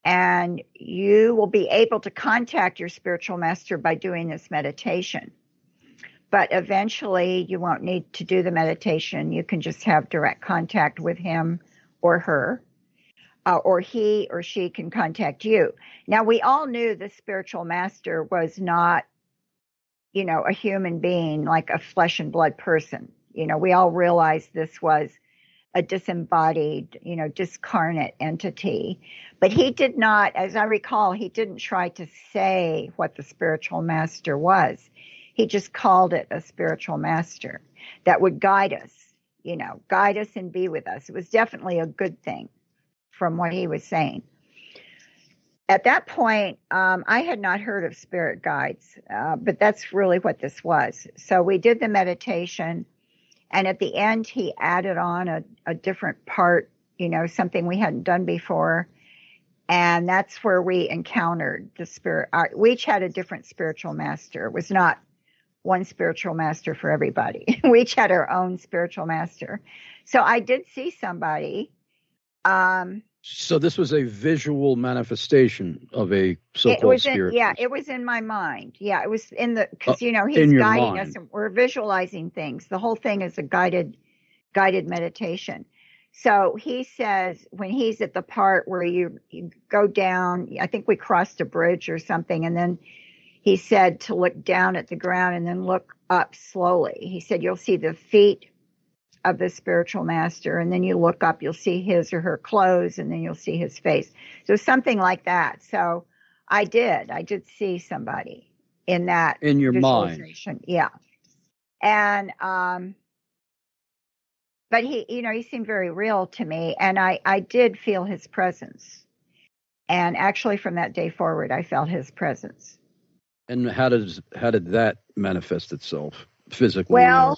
And you will be able to contact your spiritual master by doing this meditation. But eventually you won't need to do the meditation. You can just have direct contact with him or her, or he or she can contact you. Now, we all knew the spiritual master was not, a human being, like a flesh and blood person. We all realized this was a disembodied, discarnate entity. But he did not, as I recall, he didn't try to say what the spiritual master was. He just called it a spiritual master that would guide us, guide us and be with us. It was definitely a good thing from what he was saying. At that point, I had not heard of spirit guides, but that's really what this was. So we did the meditation. And at the end, he added on a different part, something we hadn't done before. And that's where we encountered the spirit. We each had a different spiritual master. It was not one spiritual master for everybody. We each had our own spiritual master. So I did see somebody. So this was a visual manifestation of a so-called spirit. It was in my mind. Yeah, it was because he's guiding mind. Us and we're visualizing things. The whole thing is a guided meditation. So he says when he's at the part where you go down, I think we crossed a bridge or something, and then he said to look down at the ground and then look up slowly. He said you'll see the feet of the spiritual master, and then you look up, you'll see his or her clothes, and then you'll see his face. So something like that. So I did see somebody in that. In your mind. Yeah. And, but he seemed very real to me, and I did feel his presence. And actually from that day forward, I felt his presence. And how did that manifest itself physically?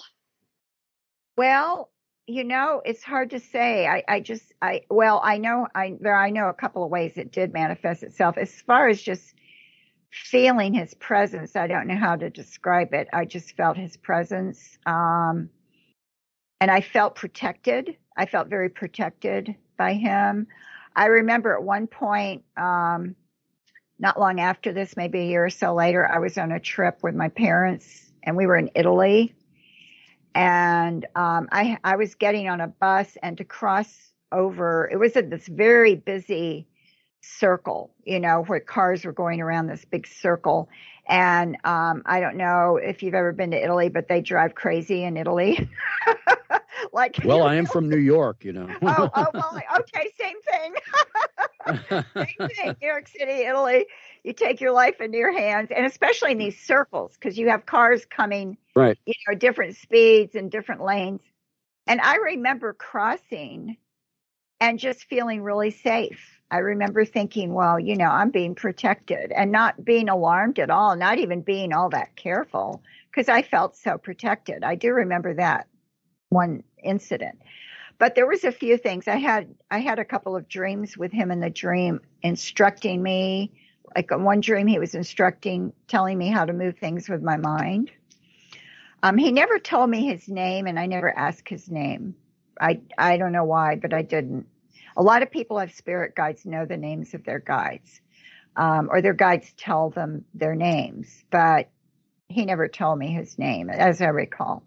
Well, it's hard to say. I know a couple of ways it did manifest itself. As far as just feeling his presence, I don't know how to describe it. I just felt his presence. And I felt protected. I felt very protected by him. I remember at one point, not long after this, maybe a year or so later, I was on a trip with my parents, and we were in Italy. And I was getting on a bus, and to cross over, it was at this very busy circle, where cars were going around this big circle. And I don't know if you've ever been to Italy, but they drive crazy in Italy. I am from New York, well, okay, same thing. Same thing. New York City, Italy. You take your life into your hands, and especially in these circles, because you have cars coming, right, different speeds and different lanes. And I remember crossing and just feeling really safe. I remember thinking, well, I'm being protected, and not being alarmed at all, not even being all that careful, because I felt so protected. I do remember that one incident. But there was a few things. I had a couple of dreams with him in the dream, instructing me. Like in one dream, he was telling me how to move things with my mind. He never told me his name, and I never asked his name. I don't know why, but I didn't. A lot of people have spirit guides know the names of their guides, or their guides tell them their names, but he never told me his name, as I recall.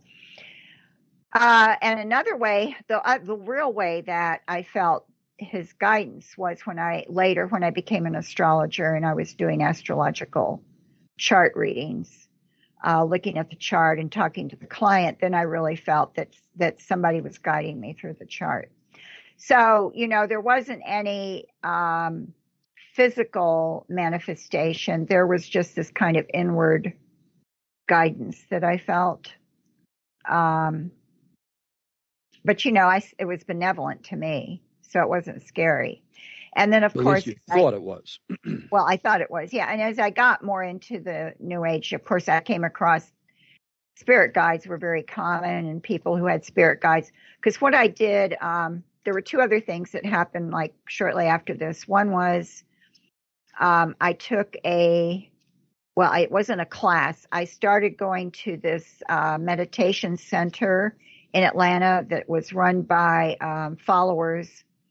And another way, the real way that I felt his guidance was when I became an astrologer and I was doing astrological chart readings, looking at the chart and talking to the client. Then I really felt that somebody was guiding me through the chart. So, there wasn't any physical manifestation. There was just this kind of inward guidance that I felt. But, it was benevolent to me, so it wasn't scary. And then, of course, you thought it was. Well, I thought it was, yeah. And as I got more into the New Age, of course, I came across spirit guides were very common, and people who had spirit guides. Because what I did, there were two other things that happened, like shortly after this. One was I took it wasn't a class. I started going to this meditation center in Atlanta that was run by followers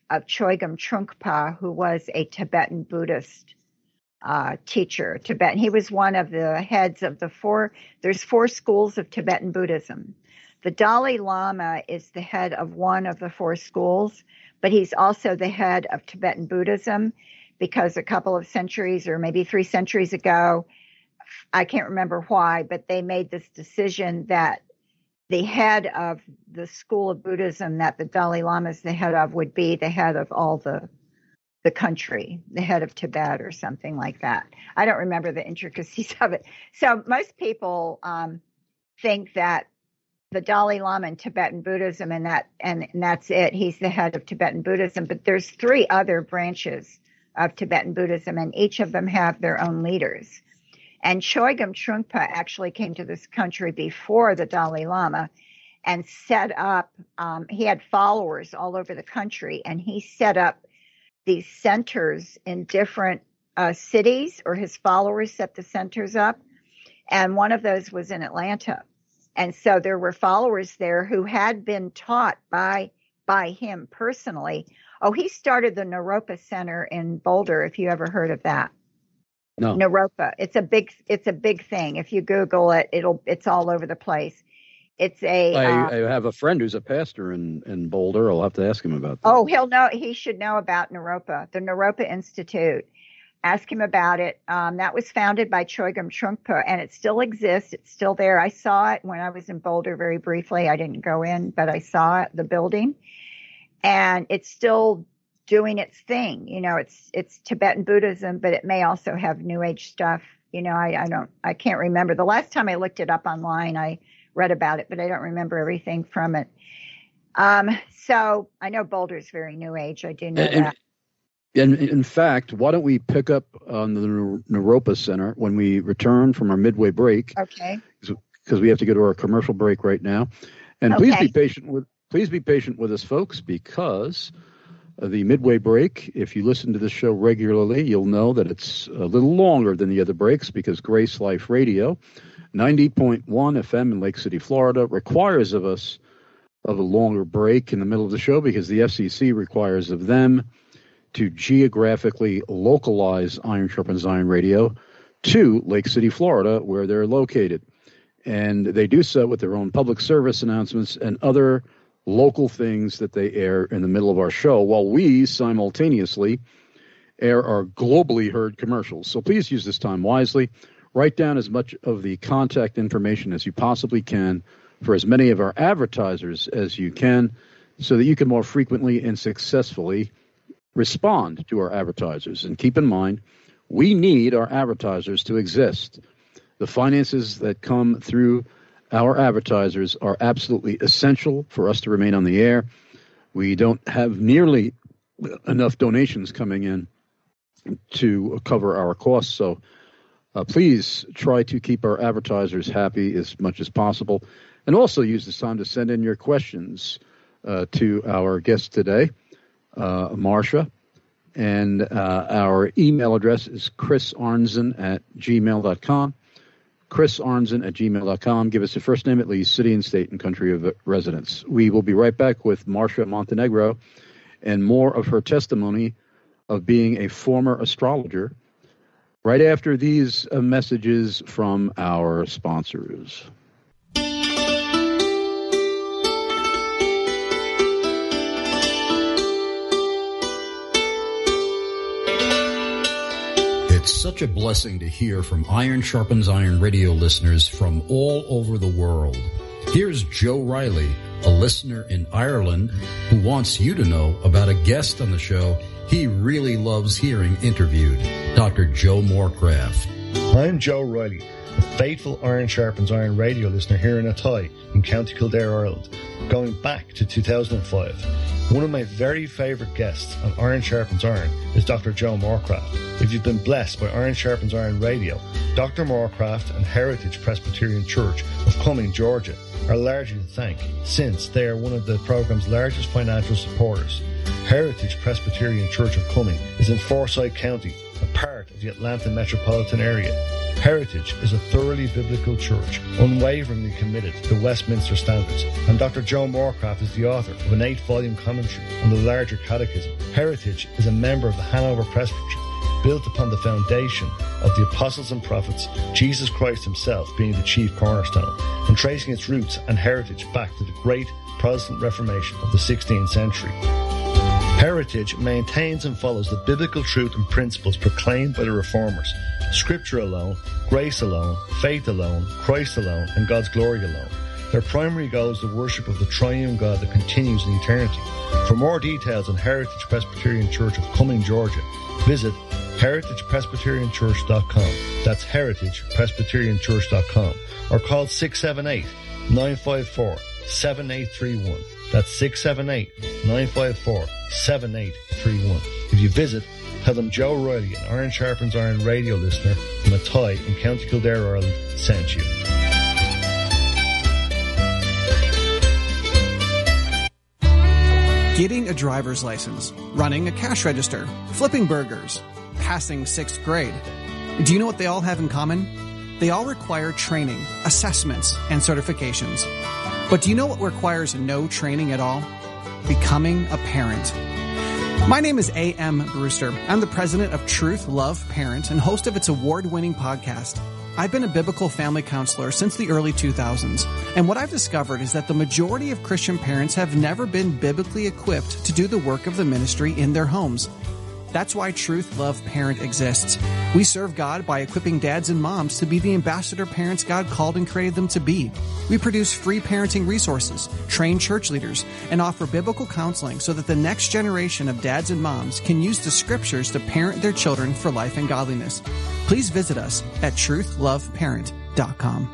of Chogyam Trungpa, who was a Tibetan Buddhist teacher. He was one of the heads of there's 4 schools of Tibetan Buddhism. The Dalai Lama is the head of one of the 4 schools, but he's also the head of Tibetan Buddhism because a couple of centuries or maybe 3 centuries ago, I can't remember why, but they made this decision that the head of the school of Buddhism that the Dalai Lama is the head of would be the head of all the country, the head of Tibet or something like that. I don't remember the intricacies of it. So most people think that the Dalai Lama in Tibetan Buddhism and that's it. He's the head of Tibetan Buddhism, but there's 3 other branches of Tibetan Buddhism, and each of them have their own leaders. And Chogyam Trungpa actually came to this country before the Dalai Lama and set up, he had followers all over the country, and he set up these centers in different cities, or his followers set the centers up. And one of those was in Atlanta. And so there were followers there who had been taught by him personally. Oh, he started the Naropa Center in Boulder, if you ever heard of that. No. Naropa. It's a big thing. If you Google it, it's all over the place. It's I have a friend who's a pastor in Boulder. I'll have to ask him about that. Oh, he should know about Naropa, the Naropa Institute. Ask him about it. That was founded by Chogyam Trungpa, and it still exists. It's still there. I saw it when I was in Boulder very briefly. I didn't go in, but I saw the building, and it's still doing its thing. You know, it's Tibetan Buddhism, but it may also have New Age stuff. You know, I can't remember. The last time I looked it up online, I read about it, but I don't remember everything from it. So I know Boulder's very New Age. I do know that. And in fact, why don't we pick up on the Naropa Center when we return from our midway break? Okay. Because we have to go to our commercial break right now. And please be patient with us, folks, because the midway break, if you listen to this show regularly, you'll know that it's a little longer than the other breaks because Grace Life Radio, 90.1 FM in Lake City, Florida, requires of us a longer break in the middle of the show because the FCC requires of them to geographically localize Iron Sharpens Iron Radio to Lake City, Florida, where they're located. And they do so with their own public service announcements and other local things that they air in the middle of our show, while we simultaneously air our globally heard commercials. So please use this time wisely. Write down as much of the contact information as you possibly can for as many of our advertisers as you can so that you can more frequently and successfully respond to our advertisers. And keep in mind, we need our advertisers to exist. The finances that come through our advertisers are absolutely essential for us to remain on the air. We don't have nearly enough donations coming in to cover our costs. So please try to keep our advertisers happy as much as possible. And also use this time to send in your questions to our guest today, Marcia. And our email address is chrisarnzen@gmail.com. chrisarnzen@gmail.com. Give us your first name, at least, city and state and country of residence. We will be right back with Marcia Montenegro and more of her testimony of being a former astrologer right after these messages from our sponsors. It's such a blessing to hear from Iron Sharpens Iron radio listeners from all over the world. Here's Joe Riley, a listener in Ireland, who wants you to know about a guest on the show he really loves hearing interviewed, Dr. Joe Morecraft. I'm Joe Riley, a faithful Iron Sharpens Iron radio listener here in Athy in County Kildare, Ireland, going back to 2005. One of my very favourite guests on Iron Sharpens Iron is Dr. Joe Morecraft. If you've been blessed by Iron Sharpens Iron Radio, Dr. Morecraft and Heritage Presbyterian Church of Cumming, Georgia, are largely to thank, since they are one of the programme's largest financial supporters. Heritage Presbyterian Church of Cumming is in Forsyth County, a part of the Atlanta metropolitan area. Heritage is a thoroughly biblical church, unwaveringly committed to the Westminster Standards, and Dr. Joe Moorcraft is the author of an 8-volume commentary on the larger catechism. Heritage is a member of the Hanover Presbytery, built upon the foundation of the apostles and prophets, Jesus Christ himself being the chief cornerstone, and tracing its roots and heritage back to the great Protestant Reformation of the 16th century. Heritage maintains and follows the biblical truth and principles proclaimed by the Reformers: Scripture alone, grace alone, faith alone, Christ alone, and God's glory alone. Their primary goal is the worship of the triune God that continues in eternity. For more details on Heritage Presbyterian Church of Cumming, Georgia, visit heritagepresbyterianchurch.com. That's heritagepresbyterianchurch.com. Or call 678-954-7831. That's 678-954-7831. If you visit, tell them Joe Riley, an Iron Sharpens Iron radio listener from Athy in County Kildare, Ireland, sent you. Getting a driver's license, running a cash register, flipping burgers, passing 6th grade. Do you know what they all have in common? They all require training, assessments, and certifications. But do you know what requires no training at all? Becoming a parent. My name is A.M. Brewster. I'm the president of Truth, Love, Parent, and host of its award-winning podcast. I've been a biblical family counselor since the early 2000s, and what I've discovered is that the majority of Christian parents have never been biblically equipped to do the work of the ministry in their homes. That's why Truth, Love, Parent exists. We serve God by equipping dads and moms to be the ambassador parents God called and created them to be. We produce free parenting resources, train church leaders, and offer biblical counseling so that the next generation of dads and moms can use the scriptures to parent their children for life and godliness. Please visit us at truthloveparent.com.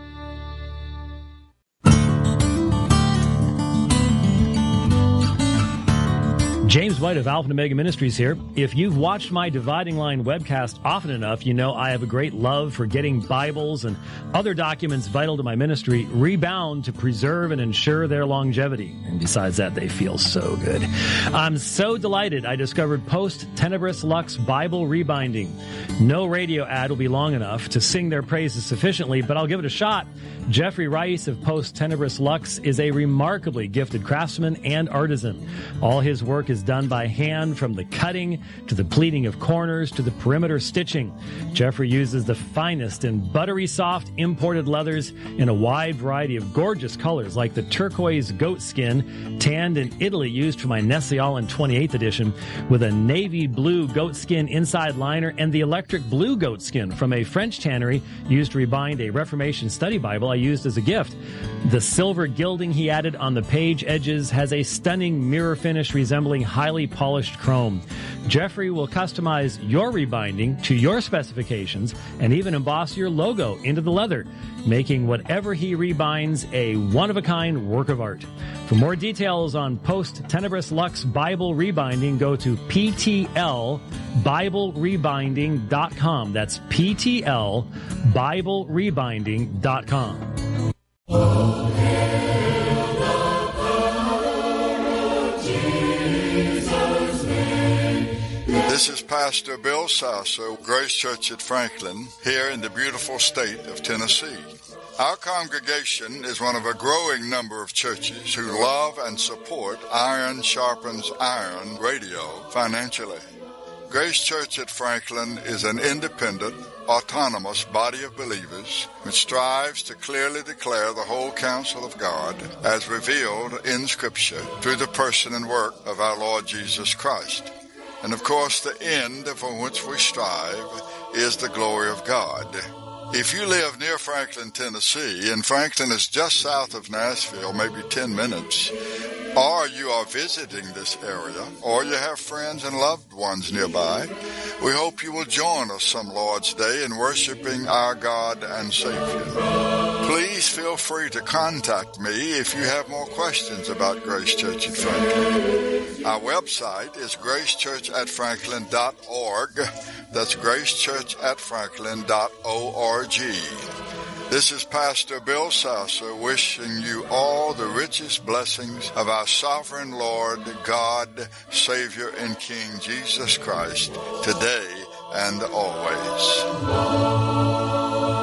James White of Alpha and Omega Ministries here. If you've watched my Dividing Line webcast often enough, you know I have a great love for getting Bibles and other documents vital to my ministry rebound to preserve and ensure their longevity. And besides that, they feel so good. I'm so delighted I discovered Post Tenebris Lux Bible Rebinding. No radio ad will be long enough to sing their praises sufficiently, but I'll give it a shot. Jeffrey Rice of Post Tenebris Lux is a remarkably gifted craftsman and artisan. All his work is done by hand, from the cutting to the pleating of corners to the perimeter stitching. Jeffrey uses the finest and buttery soft imported leathers in a wide variety of gorgeous colors, like the turquoise goat skin tanned in Italy used for my Nestle-Aland 28th edition, with a navy blue goat skin inside liner, and the electric blue goat skin from a French tannery used to rebind a Reformation study Bible I used as a gift. The silver gilding he added on the page edges has a stunning mirror finish resembling highly polished chrome. Jeffrey will customize your rebinding to your specifications and even emboss your logo into the leather, making whatever he rebinds a one-of-a-kind work of art. For more details on Post Tenebris Lux Bible Rebinding, go to PTLBibleRebinding.com. That's PTLBibleRebinding.com. This is Pastor Bill Sasso, Grace Church at Franklin, here in the beautiful state of Tennessee. Our congregation is one of a growing number of churches who love and support Iron Sharpens Iron radio financially. Grace Church at Franklin is an independent, autonomous body of believers which strives to clearly declare the whole counsel of God as revealed in Scripture through the person and work of our Lord Jesus Christ. And of course, the end for which we strive is the glory of God. If you live near Franklin, Tennessee, and Franklin is just south of Nashville, maybe 10 minutes, or you are visiting this area, or you have friends and loved ones nearby, we hope you will join us some Lord's Day in worshiping our God and Savior. Please feel free to contact me if you have more questions about Grace Church at Franklin. Our website is gracechurchatfranklin.org. That's gracechurchatfranklin.org. This is Pastor Bill Sasso wishing you all the richest blessings of our sovereign Lord, God, Savior, and King Jesus Christ, today and always.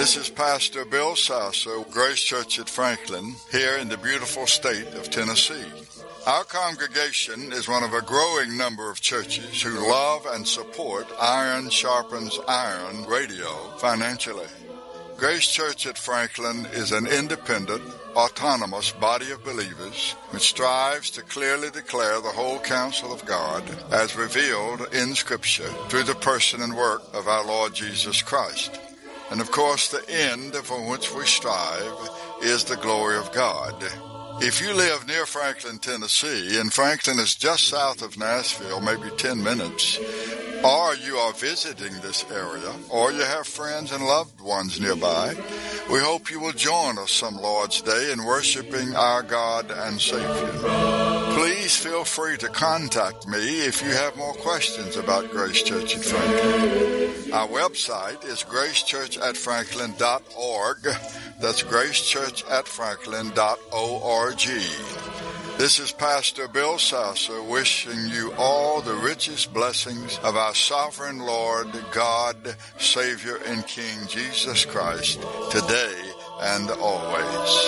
This is Pastor Bill Sasso, Grace Church at Franklin, here in the beautiful state of Tennessee. Our congregation is one of a growing number of churches who love and support Iron Sharpens Iron radio financially. Grace Church at Franklin is an independent, autonomous body of believers which strives to clearly declare the whole counsel of God as revealed in Scripture through the person and work of our Lord Jesus Christ. And of course, the end for which we strive is the glory of God. If you live near Franklin, Tennessee, and Franklin is just south of Nashville, maybe 10 minutes, or you are visiting this area, or you have friends and loved ones nearby, we hope you will join us some Lord's Day in worshiping our God and Savior. Please feel free to contact me if you have more questions about Grace Church at Franklin. Our website is gracechurchatfranklin.org. That's gracechurchatfranklin.org. This is Pastor Bill Sasso wishing you all the richest blessings of our sovereign Lord, God, Savior, and King Jesus Christ, today and always.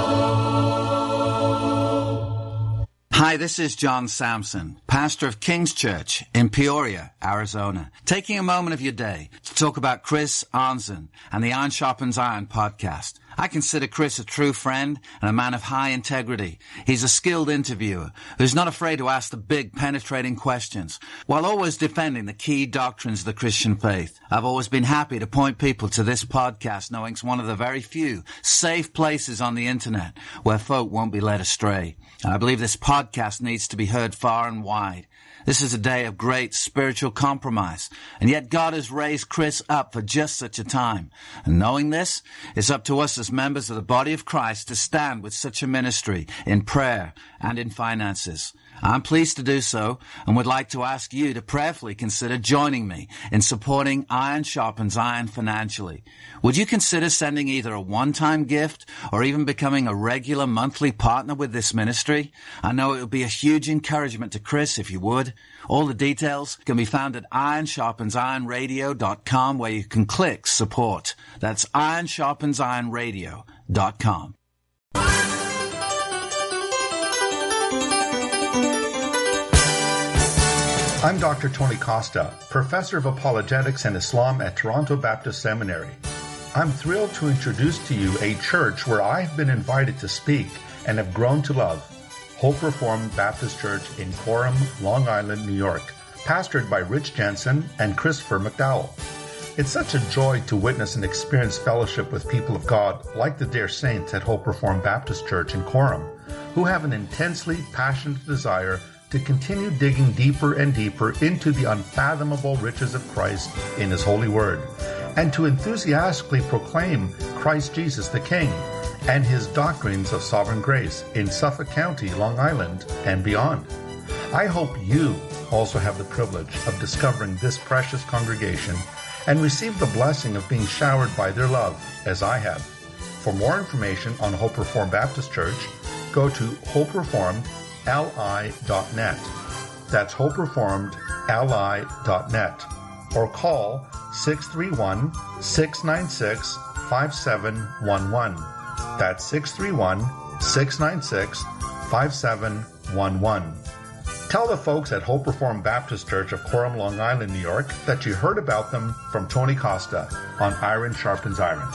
Hi, this is John Sampson, pastor of King's Church in Peoria, Arizona, taking a moment of your day to talk about Chris Arnzen and the Iron Sharpens Iron podcast. I consider Chris a true friend and a man of high integrity. He's a skilled interviewer who's not afraid to ask the big, penetrating questions while always defending the key doctrines of the Christian faith. I've always been happy to point people to this podcast, knowing it's one of the very few safe places on the internet where folk won't be led astray. And I believe this podcast needs to be heard far and wide. This is a day of great spiritual compromise, and yet God has raised Chris up for just such a time. And knowing this, it's up to us as members of the body of Christ to stand with such a ministry in prayer and in finances. I'm pleased to do so and would like to ask you to prayerfully consider joining me in supporting Iron Sharpens Iron financially. Would you consider sending either a one-time gift or even becoming a regular monthly partner with this ministry? I know it would be a huge encouragement to Chris if you would. All the details can be found at ironsharpensironradio.com, where you can click support. That's ironsharpensironradio.com. I'm Dr. Tony Costa, Professor of Apologetics and Islam at Toronto Baptist Seminary. I'm thrilled to introduce to you a church where I've been invited to speak and have grown to love, Hope Reformed Baptist Church in Coram, Long Island, New York, pastored by Rich Jensen and Christopher McDowell. It's such a joy to witness and experience fellowship with people of God like the dear saints at Hope Reformed Baptist Church in Coram, who have an intensely passionate desire to continue digging deeper and deeper into the unfathomable riches of Christ in His holy word, and to enthusiastically proclaim Christ Jesus the King and His doctrines of sovereign grace in Suffolk County, Long Island, and beyond. I hope you also have the privilege of discovering this precious congregation and receive the blessing of being showered by their love, as I have. For more information on Hope Reformed Baptist Church, go to hopereformedli.net. That's hopereformedli.net. Or call 631-696-5711. That's 631-696-5711. Tell the folks at Hope Reformed Baptist Church of Coram, Long Island, New York, that you heard about them from Tony Costa on Iron Sharpens Iron.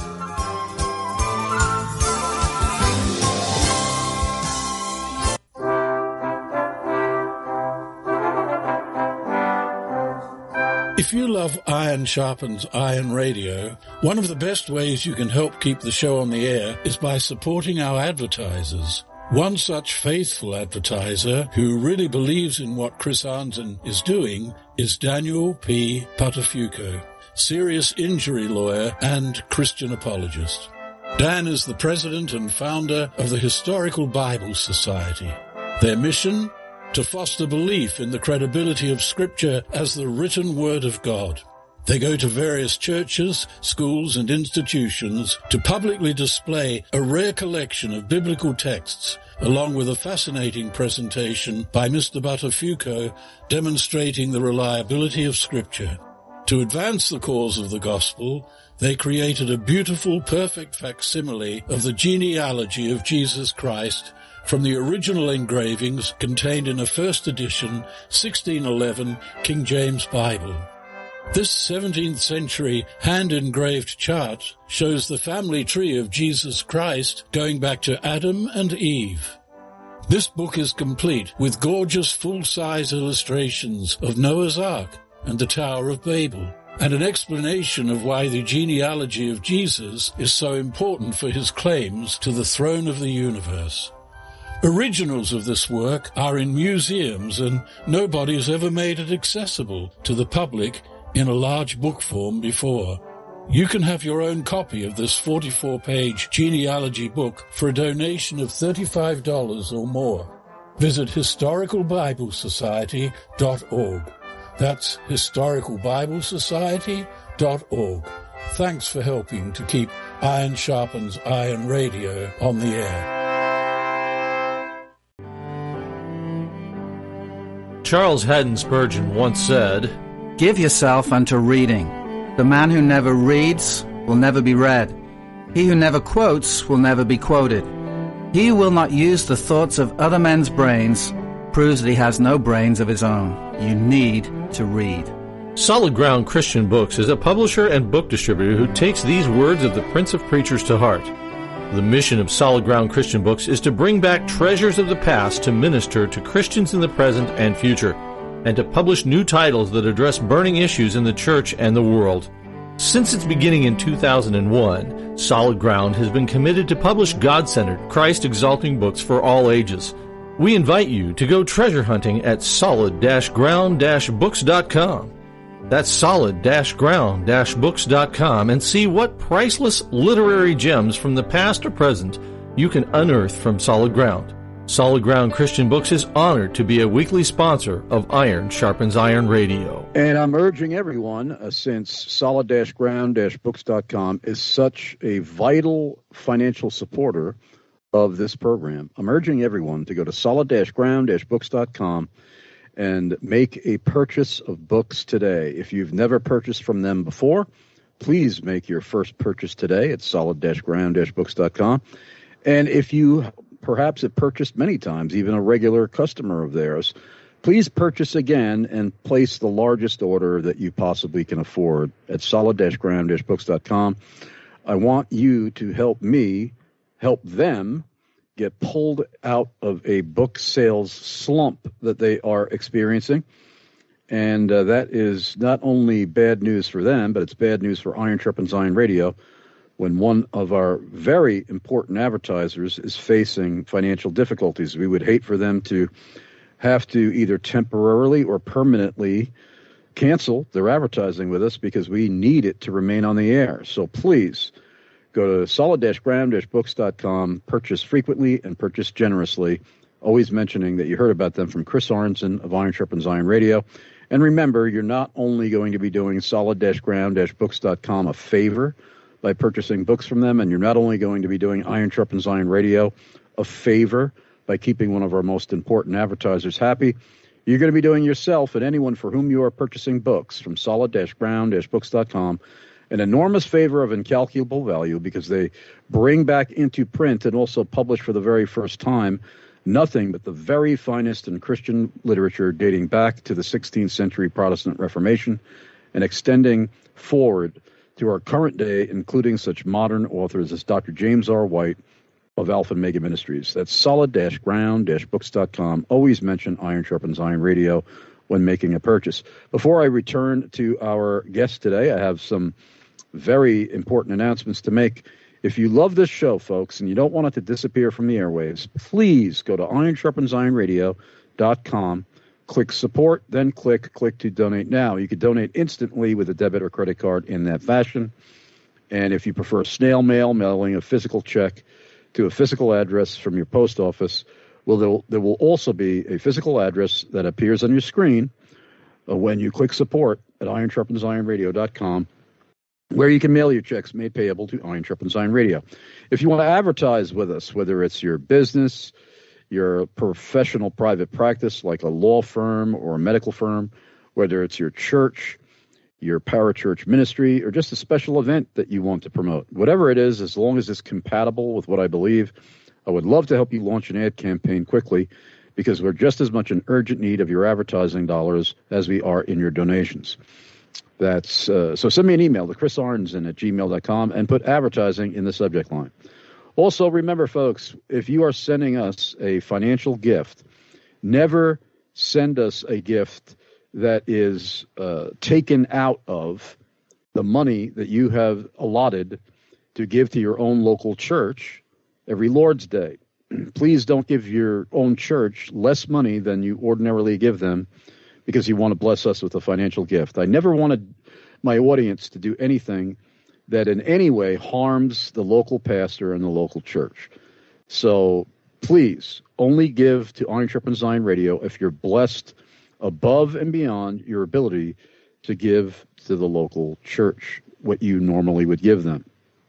If you love Iron Sharpens Iron Radio, one of the best ways you can help keep the show on the air is by supporting our advertisers. One such faithful advertiser who really believes in what Chris Arnzen is doing is Daniel P. Patafuco, serious injury lawyer and Christian apologist. Dan is the president and founder of the Historical Bible Society. Their mission? To foster belief in the credibility of Scripture as the written Word of God. They go to various churches, schools, and institutions to publicly display a rare collection of biblical texts, along with a fascinating presentation by Mr. Buttafuoco demonstrating the reliability of Scripture. To advance the cause of the gospel, they created a beautiful, perfect facsimile of the genealogy of Jesus Christ from the original engravings contained in a first edition 1611 King James Bible. This 17th century hand-engraved chart shows the family tree of Jesus Christ going back to Adam and Eve. This book is complete with gorgeous full-size illustrations of Noah's Ark and the Tower of Babel, and an explanation of why the genealogy of Jesus is so important for his claims to the throne of the universe. Originals of this work are in museums, and nobody has ever made it accessible to the public in a large book form before. You can have your own copy of this 44-page genealogy book for a donation of $35 or more. Visit historicalbiblesociety.org. That's historicalbiblesociety.org. Thanks for helping to keep Iron Sharpens Iron Radio on the air. Charles Haddon Spurgeon once said, "Give yourself unto reading. The man who never reads will never be read. He who never quotes will never be quoted. He who will not use the thoughts of other men's brains proves that he has no brains of his own. You need to read." Solid Ground Christian Books is a publisher and book distributor who takes these words of the Prince of Preachers to heart. The mission of Solid Ground Christian Books is to bring back treasures of the past to minister to Christians in the present and future, and to publish new titles that address burning issues in the church and the world. Since its beginning in 2001, Solid Ground has been committed to publish God-centered, Christ-exalting books for all ages. We invite you to go treasure hunting at solid-ground-books.com. That's solid-ground-books.com, and see what priceless literary gems from the past or present you can unearth from Solid Ground. Solid Ground Christian Books is honored to be a weekly sponsor of Iron Sharpens Iron Radio. And I'm urging everyone, since solid-ground-books.com is such a vital financial supporter of this program, I'm urging everyone to go to solid-ground-books.com and make a purchase of books today. If you've never purchased from them before, please make your first purchase today at solid-ground-books.com. And if you perhaps have purchased many times, even a regular customer of theirs, please purchase again and place the largest order that you possibly can afford at solid-ground-books.com. I want you to help me help them get pulled out of a book sales slump that they are experiencing. And that is not only bad news for them, but it's bad news for Iron Sharpens Iron Radio when one of our very important advertisers is facing financial difficulties. We would hate for them to have to either temporarily or permanently cancel their advertising with us because we need it to remain on the air. So please go to solid-ground-books.com, purchase frequently and purchase generously, always mentioning that you heard about them from Chris Arnson of Iron Sharpens Iron Radio. And remember, you're not only going to be doing solid-ground-books.com a favor by purchasing books from them, and you're not only going to be doing Iron Sharpens Iron Radio a favor by keeping one of our most important advertisers happy, you're going to be doing yourself and anyone for whom you are purchasing books from solid-ground-books.com an enormous favor of incalculable value, because they bring back into print and also publish for the very first time nothing but the very finest in Christian literature dating back to the 16th century Protestant Reformation and extending forward to our current day, including such modern authors as Dr. James R. White of Alpha and Omega Ministries. That's solid-ground-books.com. Always mention Iron Sharpens Iron Radio when making a purchase. Before I return to our guest today, I have some very important announcements to make. If you love this show, folks, and you don't want it to disappear from the airwaves, please go to ironsharpensironradio.com, click support, then click to donate now. You can donate instantly with a debit or credit card in that fashion. And if you prefer snail mail, mailing a physical check to a physical address from your post office, well, there will also be a physical address that appears on your screen when you click support at ironsharpensironradio.com, where you can mail your checks made payable to Iron Sharpens Iron Radio. If you want to advertise with us, whether it's your business, your professional private practice like a law firm or a medical firm, whether it's your church, your parachurch ministry, or just a special event that you want to promote. Whatever it is, as long as it's compatible with what I believe, I would love to help you launch an ad campaign quickly, because we're just as much in urgent need of your advertising dollars as we are in your donations. That's so send me an email to chrisarnson@gmail.com and put advertising in the subject line. Also, remember, folks, if you are sending us a financial gift, never send us a gift that is taken out of the money that you have allotted to give to your own local church every Lord's Day. Please don't give your own church less money than you ordinarily give them because you want to bless us with a financial gift. I never wanted my audience to do anything that in any way harms the local pastor and the local church. So please only give to Iron Sharpens Iron Radio if you're blessed above and beyond your ability to give to the local church what you normally would give them.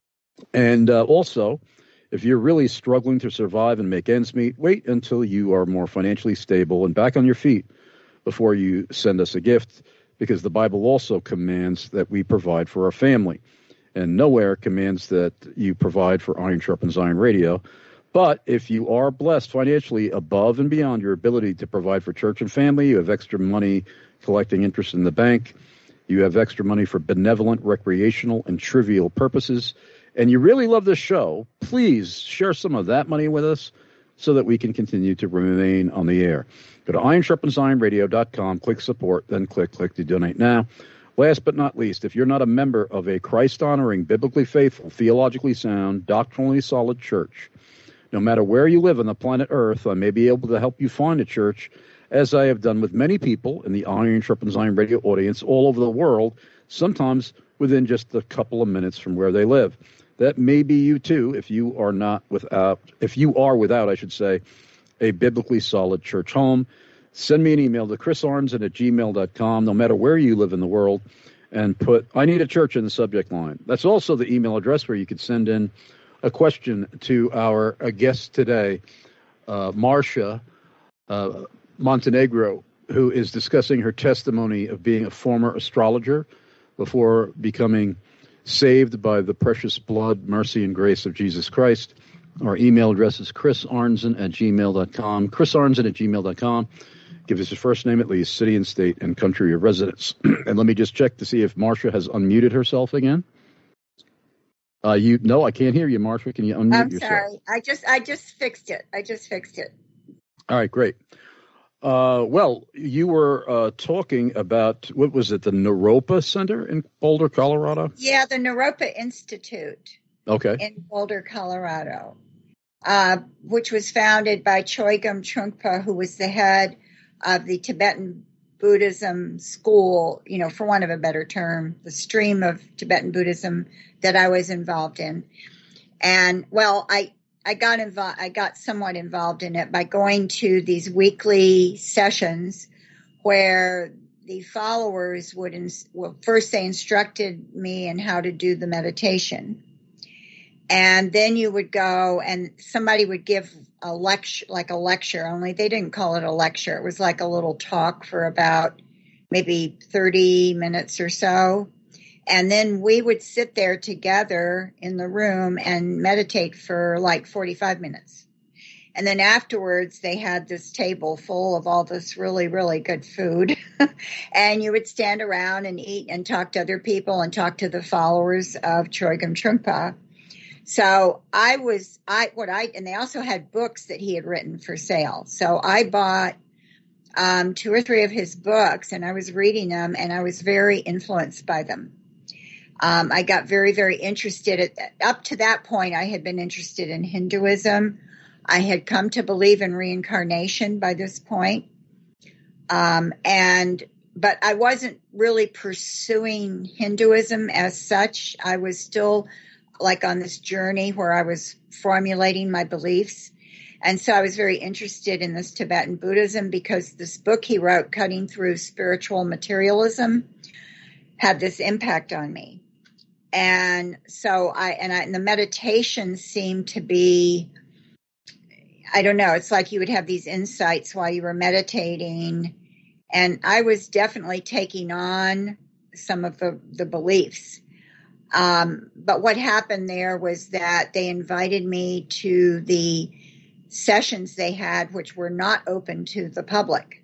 And also, if you're really struggling to survive and make ends meet, wait until you are more financially stable and back on your feet before you send us a gift, because the Bible also commands that we provide for our family. And nowhere commands that you provide for Iron Sharpens Iron Radio. But if you are blessed financially above and beyond your ability to provide for church and family, you have extra money collecting interest in the bank, you have extra money for benevolent, recreational, and trivial purposes, and you really love this show, please share some of that money with us so that we can continue to remain on the air. Go to ironsharpensironradio.com, click support, then click to donate now. Last but not least, if you're not a member of a Christ-honoring, biblically faithful, theologically sound, doctrinally solid church, no matter where you live on the planet Earth, I may be able to help you find a church, as I have done with many people in the Iron Sharpens Iron Radio audience all over the world, sometimes within just a couple of minutes from where they live. That may be you too, if you are without, I should say, a biblically solid church home. Send me an email to chrisarnson@gmail.com, no matter where you live in the world, and put "I need a church" in the subject line. That's also the email address where you could send in a question to our guest today, Marcia Montenegro, who is discussing her testimony of being a former astrologer before becoming saved by the precious blood, mercy, and grace of Jesus Christ. Our email address is chrisarnson@gmail.com, chrisarnson@gmail.com. Give us your first name at least, city and state, and country of residence. And let me just check to see if Marcia has unmuted herself again. No, I can't hear you, Marcia. Can you unmute yourself? I'm sorry. I just fixed it. All right, great. Well, you were talking about, what was it, the Naropa Center in Boulder, Colorado? Yeah, the Naropa Institute. Okay. In Boulder, Colorado, which was founded by Chogyam Trungpa, who was the head of the Tibetan Buddhism school, for want of a better term, the stream of Tibetan Buddhism that I was involved in. And, well, I got somewhat involved in it by going to these weekly sessions where the followers first they instructed me in how to do the meditation. And then you would go and somebody would give a lecture, only they didn't call it a lecture. It was like a little talk for about maybe 30 minutes or so. And then we would sit there together in the room and meditate for like 45 minutes. And then afterwards, they had this table full of all this really, really good food. And you would stand around and eat and talk to other people and talk to the followers of Chogyam Trungpa. So and they also had books that he had written for sale. So I bought 2 or 3 of his books, and I was reading them, and I was very influenced by them. I got very, very interested. Up to that point, I had been interested in Hinduism. I had come to believe in reincarnation by this point. But I wasn't really pursuing Hinduism as such. I was still like on this journey where I was formulating my beliefs. And so I was very interested in this Tibetan Buddhism because this book he wrote, Cutting Through Spiritual Materialism, had this impact on me. And so and the meditation seemed to be, I don't know, it's like you would have these insights while you were meditating. And I was definitely taking on some of the beliefs. But what happened there was that they invited me to the sessions they had, which were not open to the public.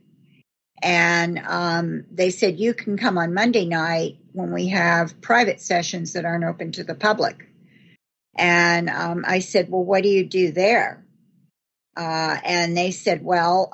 And they said, you can come on Monday night when we have private sessions that aren't open to the public. And I said, well, what do you do there? And they said, well,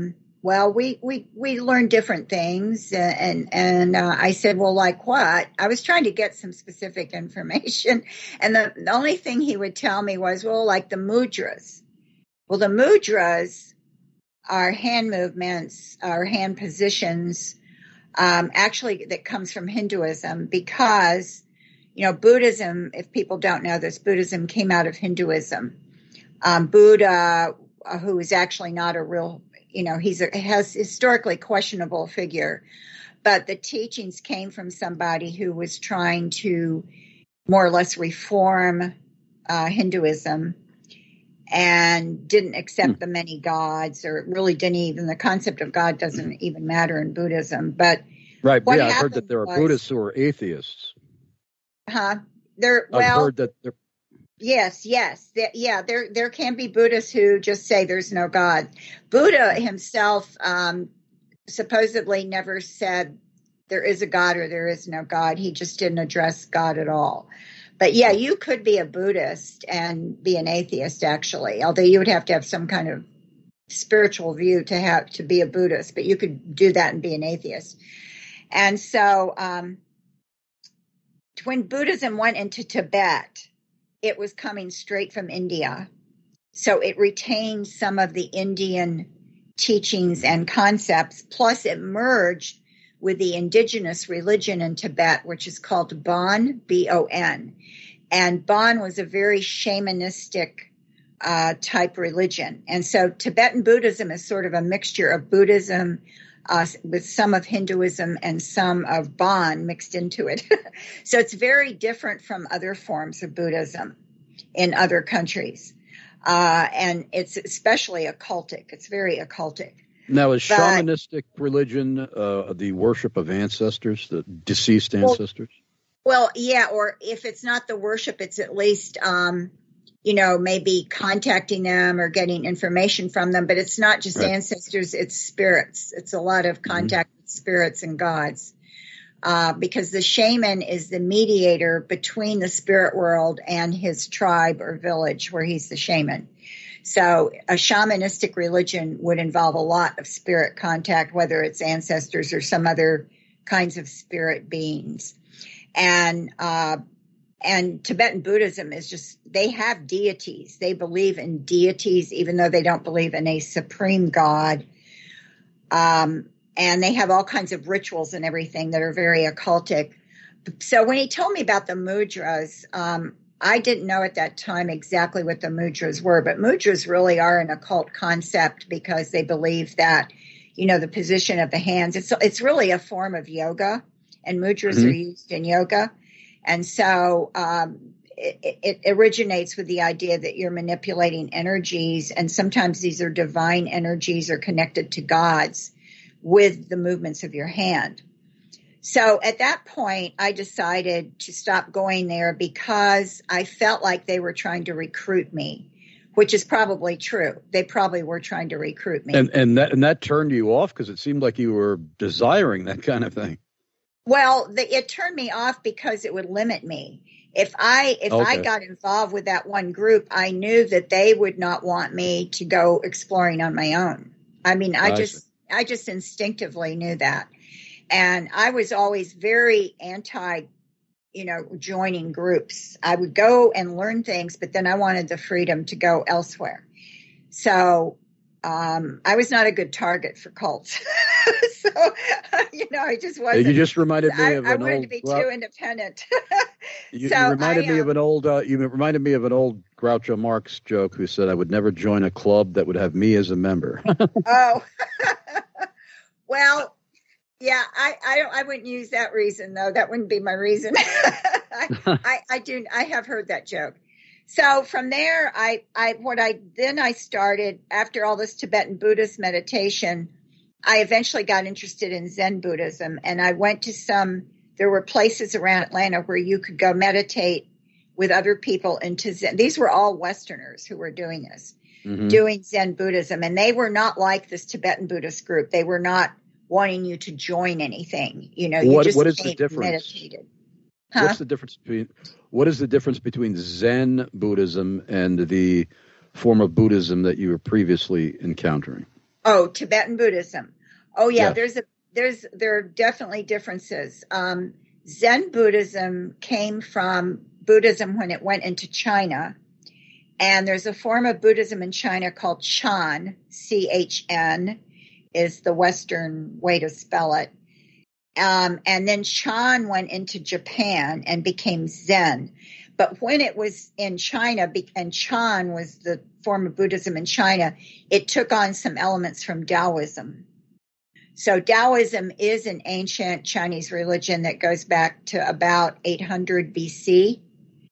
we learn different things. And I said, well, like what? I was trying to get some specific information. And the only thing he would tell me was, well, like the mudras. Well, the mudras are hand movements, or hand positions, actually that comes from Hinduism, because, Buddhism, if people don't know this, Buddhism came out of Hinduism. Buddha, who is actually not a real, has historically questionable figure, but the teachings came from somebody who was trying to more or less reform Hinduism and didn't accept the many gods, or really didn't even, the concept of God doesn't even matter in Buddhism. But right, yeah, I've heard that there are Buddhists who are atheists. I've heard that there. Yes. There can be Buddhists who just say there's no God. Buddha himself supposedly never said there is a God or there is no God. He just didn't address God at all. But yeah, you could be a Buddhist and be an atheist, actually, although you would have to have some kind of spiritual view to be a Buddhist, but you could do that and be an atheist. And so when Buddhism went into Tibet, it was coming straight from India. So it retained some of the Indian teachings and concepts, plus it merged with the indigenous religion in Tibet, which is called Bon, B-O-N. And Bon was a very shamanistic type religion. And so Tibetan Buddhism is sort of a mixture of Buddhism with some of Hinduism and some of Bon mixed into it. So it's very different from other forms of Buddhism in other countries. And it's especially occultic. It's very occultic. Now, is shamanistic religion the worship of ancestors, the deceased ancestors? Well, yeah, or if it's not the worship, it's at least, maybe contacting them or getting information from them. But it's not just ancestors, it's spirits. It's a lot of contact with spirits and gods. Because the shaman is the mediator between the spirit world and his tribe or village where he's the shaman. So a shamanistic religion would involve a lot of spirit contact, whether it's ancestors or some other kinds of spirit beings. And Tibetan Buddhism is just, they have deities. They believe in deities, even though they don't believe in a supreme God. And they have all kinds of rituals and everything that are very occultic. So when he told me about the mudras, I didn't know at that time exactly what the mudras were, but mudras really are an occult concept because they believe that, the position of the hands, it's really a form of yoga, and mudras are used in yoga. And so it originates with the idea that you're manipulating energies, and sometimes these are divine energies or connected to gods with the movements of your hand. So at that point, I decided to stop going there because I felt like they were trying to recruit me, which is probably true. They probably were trying to recruit me. And that turned you off because it seemed like you were desiring that kind of thing. Well, it turned me off because it would limit me. If I got involved with that one group, I knew that they would not want me to go exploring on my own. I mean, I just instinctively knew that. And I was always very anti, joining groups. I would go and learn things, but then I wanted the freedom to go elsewhere. So I was not a good target for cults. So, I just wasn't. You just reminded me of an old. I wanted to be too independent. You reminded me of an old. You reminded me of an old Groucho Marx joke who said, "I would never join a club that would have me as a member." Oh, well, yeah, I wouldn't use that reason though. That wouldn't be my reason. I have heard that joke. So from there, I started after all this Tibetan Buddhist meditation. I eventually got interested in Zen Buddhism, and I went to there were places around Atlanta where you could go meditate with other people into Zen. These were all Westerners who were doing this, doing Zen Buddhism. And they were not like this Tibetan Buddhist group. They were not wanting you to join anything. You know, you just what is the difference? Meditated. Huh? What is the difference between Zen Buddhism and the form of Buddhism that you were previously encountering? Oh, Tibetan Buddhism. Oh yeah, Yes. there are definitely differences. Zen Buddhism came from Buddhism when it went into China. And there's a form of Buddhism in China called Chan, C-H-N, is the Western way to spell it. And then Chan went into Japan and became Zen. But when it was in China, and Chan was the form of Buddhism in China, it took on some elements from Taoism. So Taoism is an ancient Chinese religion that goes back to about 800 BC.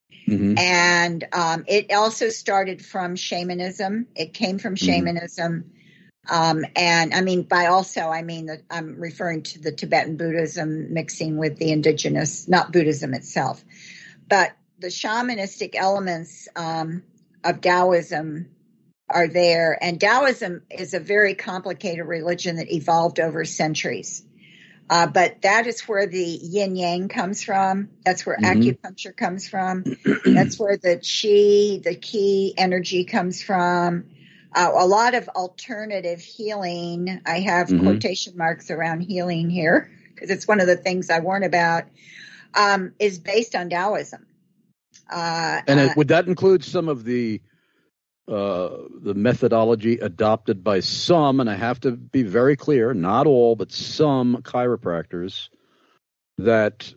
And it also started from shamanism. It came from shamanism. And I mean, I'm referring to the Tibetan Buddhism mixing with the indigenous, not Buddhism itself, but the shamanistic elements of Taoism are there. And Taoism is a very complicated religion that evolved over centuries. But that is where the yin yang comes from. That's where acupuncture comes from. That's where the qi, the ki energy comes from. A lot of alternative healing. I have quotation marks around healing here because it's one of the things I warn about, is based on Taoism. Would that include some of the methodology adopted by some, and I have to be very clear, not all, but some chiropractors that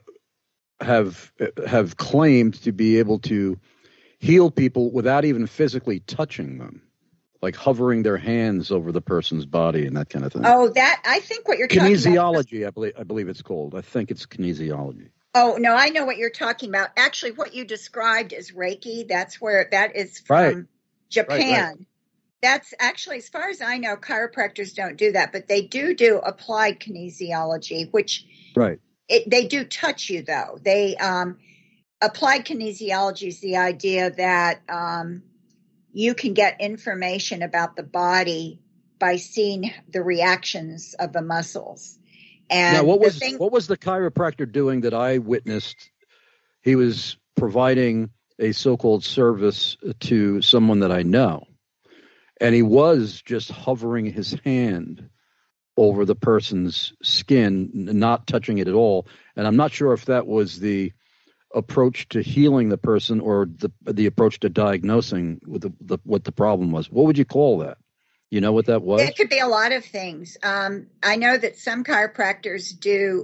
have claimed to be able to heal people without even physically touching them, like hovering their hands over the person's body and that kind of thing. Oh, that I think what you're talking about. Kinesiology, I believe it's called. I think it's kinesiology. Oh, no, I know what you're talking about. Actually, what you described is Reiki. That is from Japan. Right. That's actually, as far as I know, chiropractors don't do that, but they do applied kinesiology, which they do touch you though. They applied kinesiology is the idea that you can get information about the body by seeing the reactions of the muscles. And now, what was the chiropractor doing that I witnessed? He was providing a so-called service to someone that I know, and he was just hovering his hand over the person's skin, not touching it at all. And I'm not sure if that was the approach to healing the person or the approach to diagnosing what the problem was. What would you call that? You know what that was? It could be a lot of things. I know that some chiropractors do.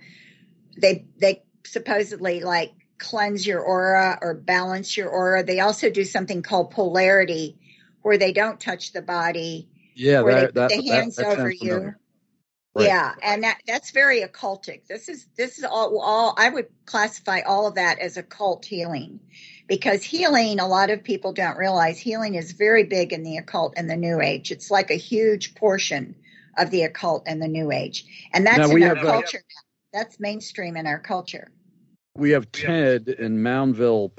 They supposedly like cleanse your aura or balance your aura. They also do something called polarity, where they don't touch the body. Yeah, where they put the hands over you. Right. Yeah, and that's very occultic. This is all I would classify all of that as occult healing, because healing, a lot of people don't realize healing is very big in the occult and the New Age. It's like a huge portion of the occult and the New Age, and that's in our culture now. That's mainstream in our culture. We have Ted in Moundville,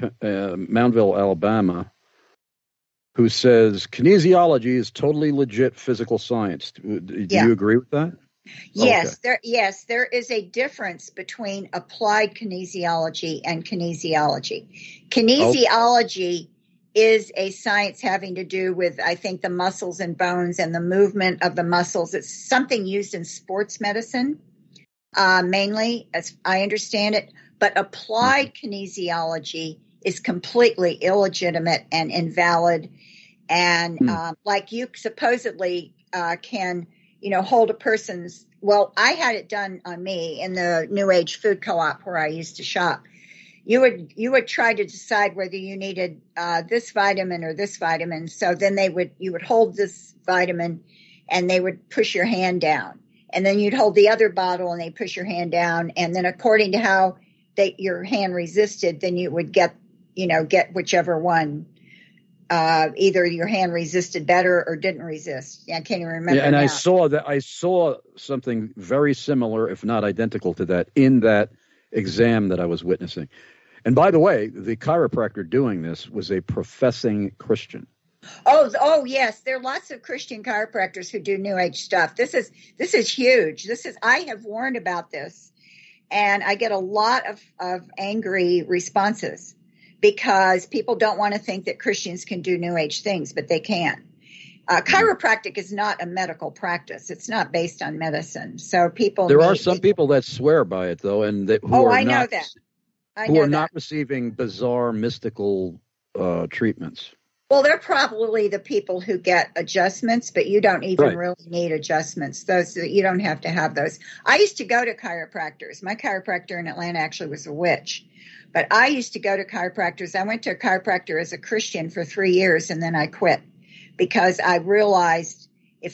Alabama, who says kinesiology is totally legit physical science. Do you agree with that? Yes, okay. There is a difference between applied kinesiology and kinesiology. Kinesiology is a science having to do with, I think, the muscles and bones and the movement of the muscles. It's something used in sports medicine, mainly, as I understand it. But applied kinesiology is completely illegitimate and invalid. And like you supposedly can, hold a person's, well, I had it done on me in the New Age Food Co-op where I used to shop. You would try to decide whether you needed this vitamin or this vitamin. So then you would hold this vitamin and they would push your hand down. And then you'd hold the other bottle and they push your hand down. And then according to how your hand resisted, then you would get whichever one either your hand resisted better or didn't resist. Yeah, I can't even remember. Yeah, and now. I saw something very similar, if not identical to that, in that exam that I was witnessing. And by the way, the chiropractor doing this was a professing Christian. Oh, yes. There are lots of Christian chiropractors who do New Age stuff. This is huge. I have warned about this, and I get a lot of angry responses because people don't want to think that Christians can do New Age things, but they can. Chiropractic is not a medical practice. It's not based on medicine. So there are some people that swear by it, though, and who are not receiving bizarre mystical treatments. Well, they're probably the people who get adjustments, but you don't even really need adjustments. You don't have to have those. I used to go to chiropractors. My chiropractor in Atlanta actually was a witch, but I used to go to chiropractors. I went to a chiropractor as a Christian for 3 years, and then I quit because I realized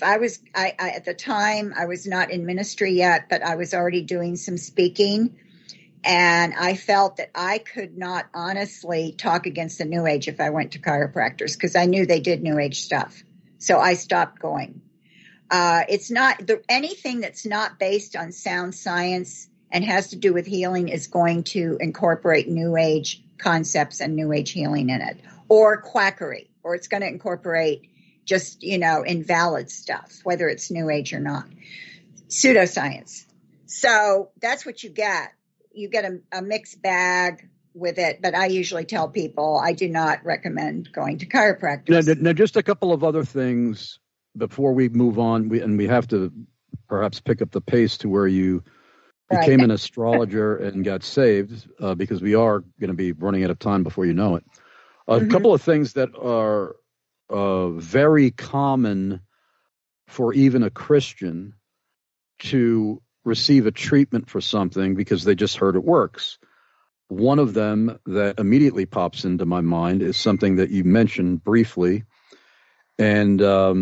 at the time I was not in ministry yet, but I was already doing some speaking. And I felt that I could not honestly talk against the New Age if I went to chiropractors because I knew they did New Age stuff. So I stopped going. It's not anything that's not based on sound science and has to do with healing is going to incorporate New Age concepts and New Age healing in it, or quackery, or it's going to incorporate just, invalid stuff, whether it's New Age or not. Pseudoscience. So that's what you get. You get a mixed bag with it, but I usually tell people I do not recommend going to chiropractors. Now, just a couple of other things before we move on, we have to perhaps pick up the pace to where you became an astrologer and got saved, because we are going to be running out of time before you know it. A couple of things that are very common for even a Christian to receive a treatment for something because they just heard it works. One of them that immediately pops into my mind is something that you mentioned briefly, and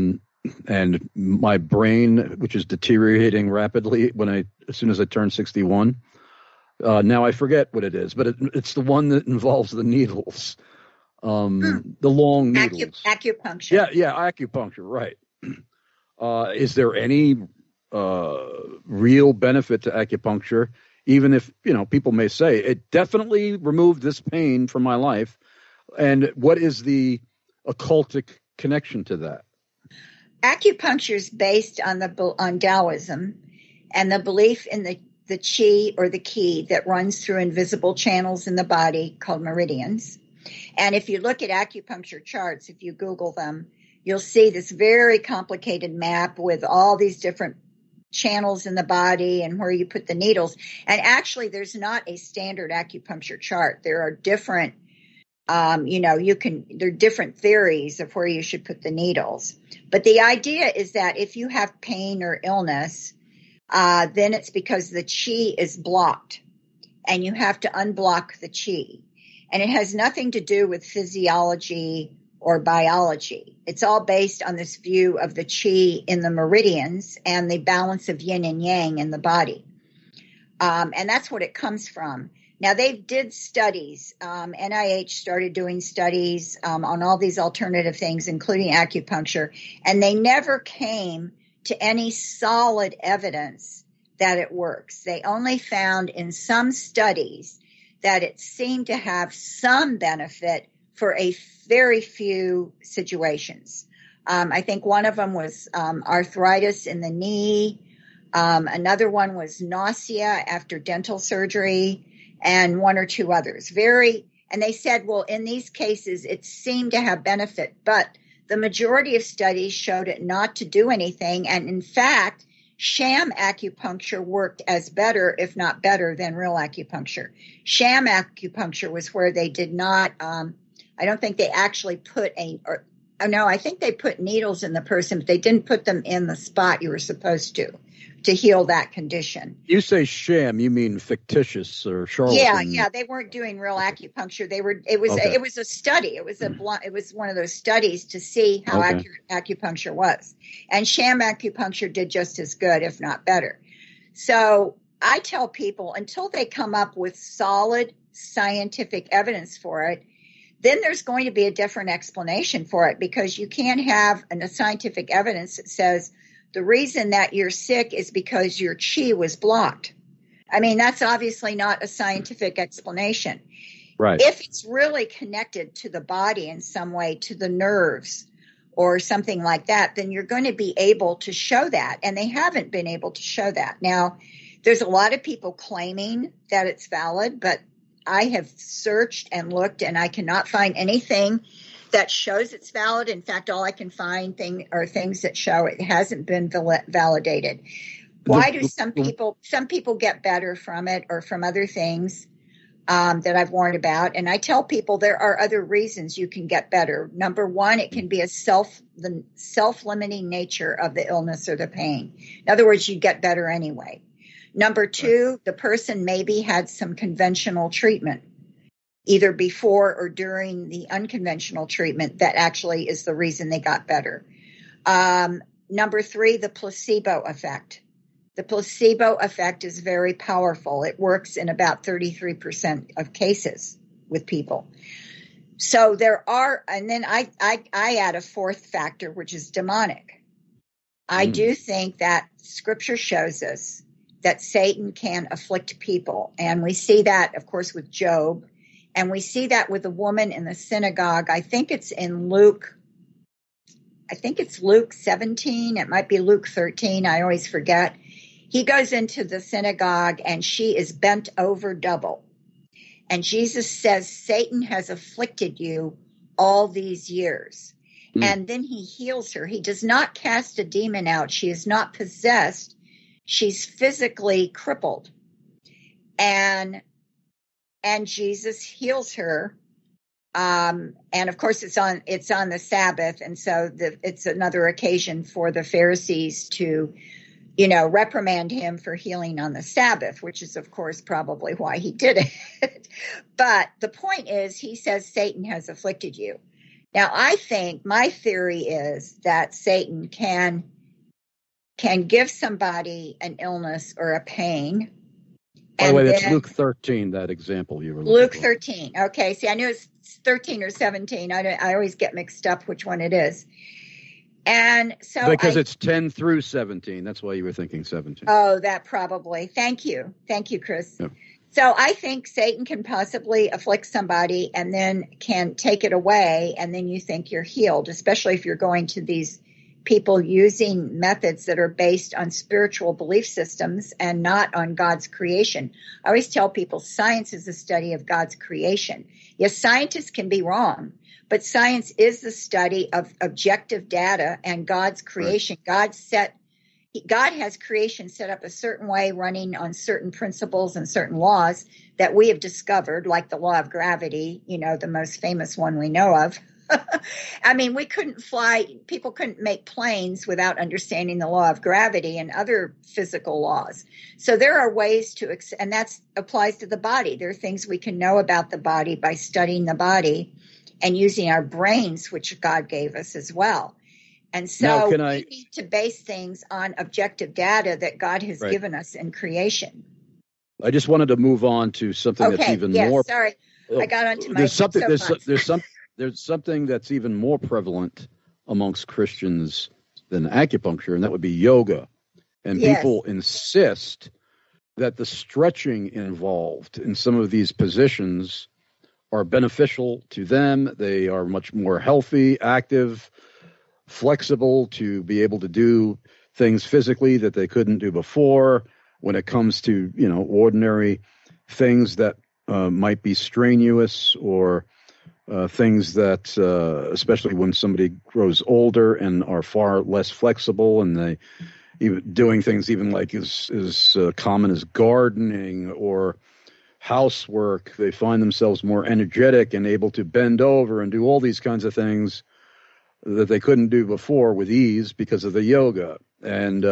my brain, which is deteriorating rapidly as soon as I turn 61. Now I forget what it is, but it's the one that involves the needles, the long needles. Acupuncture. Yeah, acupuncture. Right. Is there any real benefit to acupuncture, even if people may say it definitely removed this pain from my life? And what is the occultic connection to that? Acupuncture is based on Taoism and the belief in the chi or the ki that runs through invisible channels in the body called meridians. And if you look at acupuncture charts, if you Google them, you'll see this very complicated map with all these different channels in the body and where you put the needles. And actually, there's not a standard acupuncture chart. There are different, there are different theories of where you should put the needles. But the idea is that if you have pain or illness, then it's because the chi is blocked and you have to unblock the chi. And it has nothing to do with physiology or biology. It's all based on this view of the chi in the meridians and the balance of yin and yang in the body. And that's what it comes from. Now, they did studies. NIH started doing studies on all these alternative things, including acupuncture, and they never came to any solid evidence that it works. They only found in some studies that it seemed to have some benefit for a very few situations. I think one of them was arthritis in the knee. Another one was nausea after dental surgery, and one or two others. And they said, well, in these cases, it seemed to have benefit, but the majority of studies showed it not to do anything. And in fact, sham acupuncture worked as better, if not better, than real acupuncture. Sham acupuncture was where they did not, I don't think they actually put I think they put needles in the person, but they didn't put them in the spot you were supposed to heal that condition. You say sham, you mean fictitious or charlatan? Yeah, they weren't doing real acupuncture. It was a study. It was one of those studies to see how accurate acupuncture was. And sham acupuncture did just as good, if not better. So I tell people until they come up with solid scientific evidence for it, then there's going to be a different explanation for it, because you can't have a scientific evidence that says the reason that you're sick is because your chi was blocked. I mean, that's obviously not a scientific explanation. Right. If it's really connected to the body in some way, to the nerves or something like that, then you're going to be able to show that. And they haven't been able to show that. Now, there's a lot of people claiming that it's valid, but I have searched and looked, and I cannot find anything that shows it's valid. In fact, all I can find are things that show it hasn't been validated. Why do some people get better from it or from other things that I've warned about? And I tell people there are other reasons you can get better. Number one, it can be the self-limiting nature of the illness or the pain. In other words, you get better anyway. Number two, the person maybe had some conventional treatment, either before or during the unconventional treatment that actually is the reason they got better. Number three, the placebo effect. The placebo effect is very powerful. It works in about 33% of cases with people. So there are, and then I add a fourth factor, which is demonic. I do think that Scripture shows us that Satan can afflict people. And we see that, of course, with Job. And we see that with a woman in the synagogue. I think it's in Luke. I think it's Luke 17. It might be Luke 13. I always forget. He goes into the synagogue and she is bent over double. And Jesus says, Satan has afflicted you all these years. And then he heals her. He does not cast a demon out. She is not possessed. She's physically crippled. And Jesus heals her. And of course it's on the Sabbath. And so it's another occasion for the Pharisees to, reprimand him for healing on the Sabbath, which is of course probably why he did it. But the point is, he says Satan has afflicted you. Now, I think my theory is that Satan can give somebody an illness or a pain. By the way, that's Luke 13, that example you were looking Luke for. 13. Okay. See, I knew it's 13 or 17. I always get mixed up which one it is. And so because it's 10 through 17. That's why you were thinking 17. Oh, that probably. Thank you. Thank you, Chris. Yeah. So I think Satan can possibly afflict somebody and then can take it away, and then you think you're healed, especially if you're going to these people using methods that are based on spiritual belief systems and not on God's creation. I always tell people science is the study of God's creation. Yes, scientists can be wrong, but science is the study of objective data and God's creation. Right. God has creation set up a certain way, running on certain principles and certain laws that we have discovered, like the law of gravity, the most famous one we know of. I mean, people couldn't make planes without understanding the law of gravity and other physical laws. So there are ways and that applies to the body. There are things we can know about the body by studying the body and using our brains, which God gave us as well. And so we need to base things on objective data that God has given us in creation. I just wanted to move on to something that's even more. Sorry, I got onto my There's something that's even more prevalent amongst Christians than acupuncture, and that would be yoga. And people insist that the stretching involved in some of these positions are beneficial to them. They are much more healthy, active, flexible to be able to do things physically that they couldn't do before. When it comes to, ordinary things that might be strenuous or things that, especially when somebody grows older and are far less flexible, and they even doing things even like as common as gardening or housework, they find themselves more energetic and able to bend over and do all these kinds of things that they couldn't do before with ease because of the yoga. And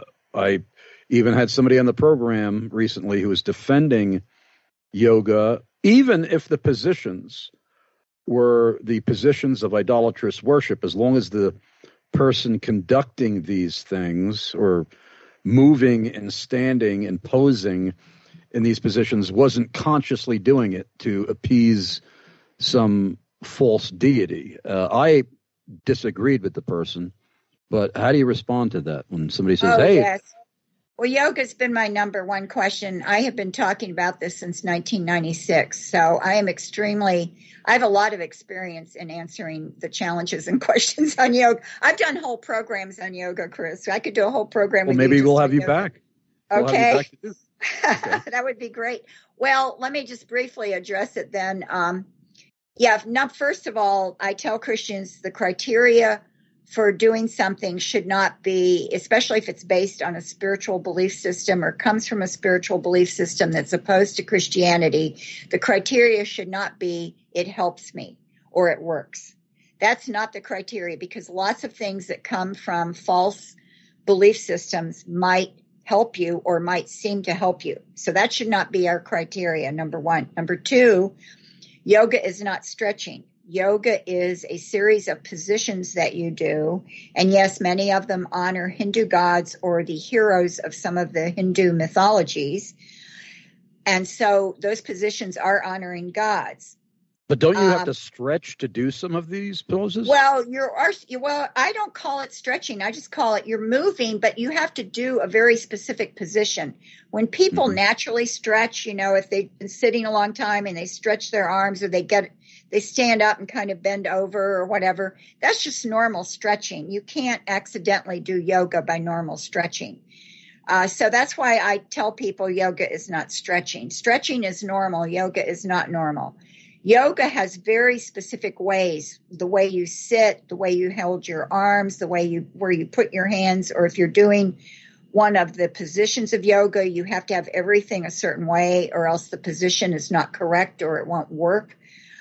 I even had somebody on the program recently who was defending yoga, even if the positions were the positions of idolatrous worship, as long as the person conducting these things or moving and standing and posing in these positions wasn't consciously doing it to appease some false deity. I disagreed with the person, but how do you respond to that when somebody says, "Hey"? Yes. Well, yoga's been my number one question. I have been talking about this since 1996, so I have a lot of experience in answering the challenges and questions on yoga. I've done whole programs on yoga, Chris. I could do a whole program. Well, maybe we'll have you back. Okay. That would be great. Well, let me just briefly address it then. First of all, I tell Christians the criteria for doing something should not be, especially if it's based on a spiritual belief system or comes from a spiritual belief system that's opposed to Christianity, the criteria should not be it helps me or it works. That's not the criteria, because lots of things that come from false belief systems might help you or might seem to help you. So that should not be our criteria, number one. Number two, yoga is not stretching. Yoga is a series of positions that you do. And yes, many of them honor Hindu gods or the heroes of some of the Hindu mythologies. And so those positions are honoring gods. But don't you have to stretch to do some of these poses? Well, I don't call it stretching. I just call it you're moving, but you have to do a very specific position. When people naturally stretch, if they've been sitting a long time and they stretch their arms, or they stand up and kind of bend over or whatever, that's just normal stretching. You can't accidentally do yoga by normal stretching. So that's why I tell people yoga is not stretching. Stretching is normal. Yoga is not normal. Yoga has very specific ways, the way you sit, the way you hold your arms, where you put your hands, or if you're doing one of the positions of yoga, you have to have everything a certain way, or else the position is not correct or it won't work,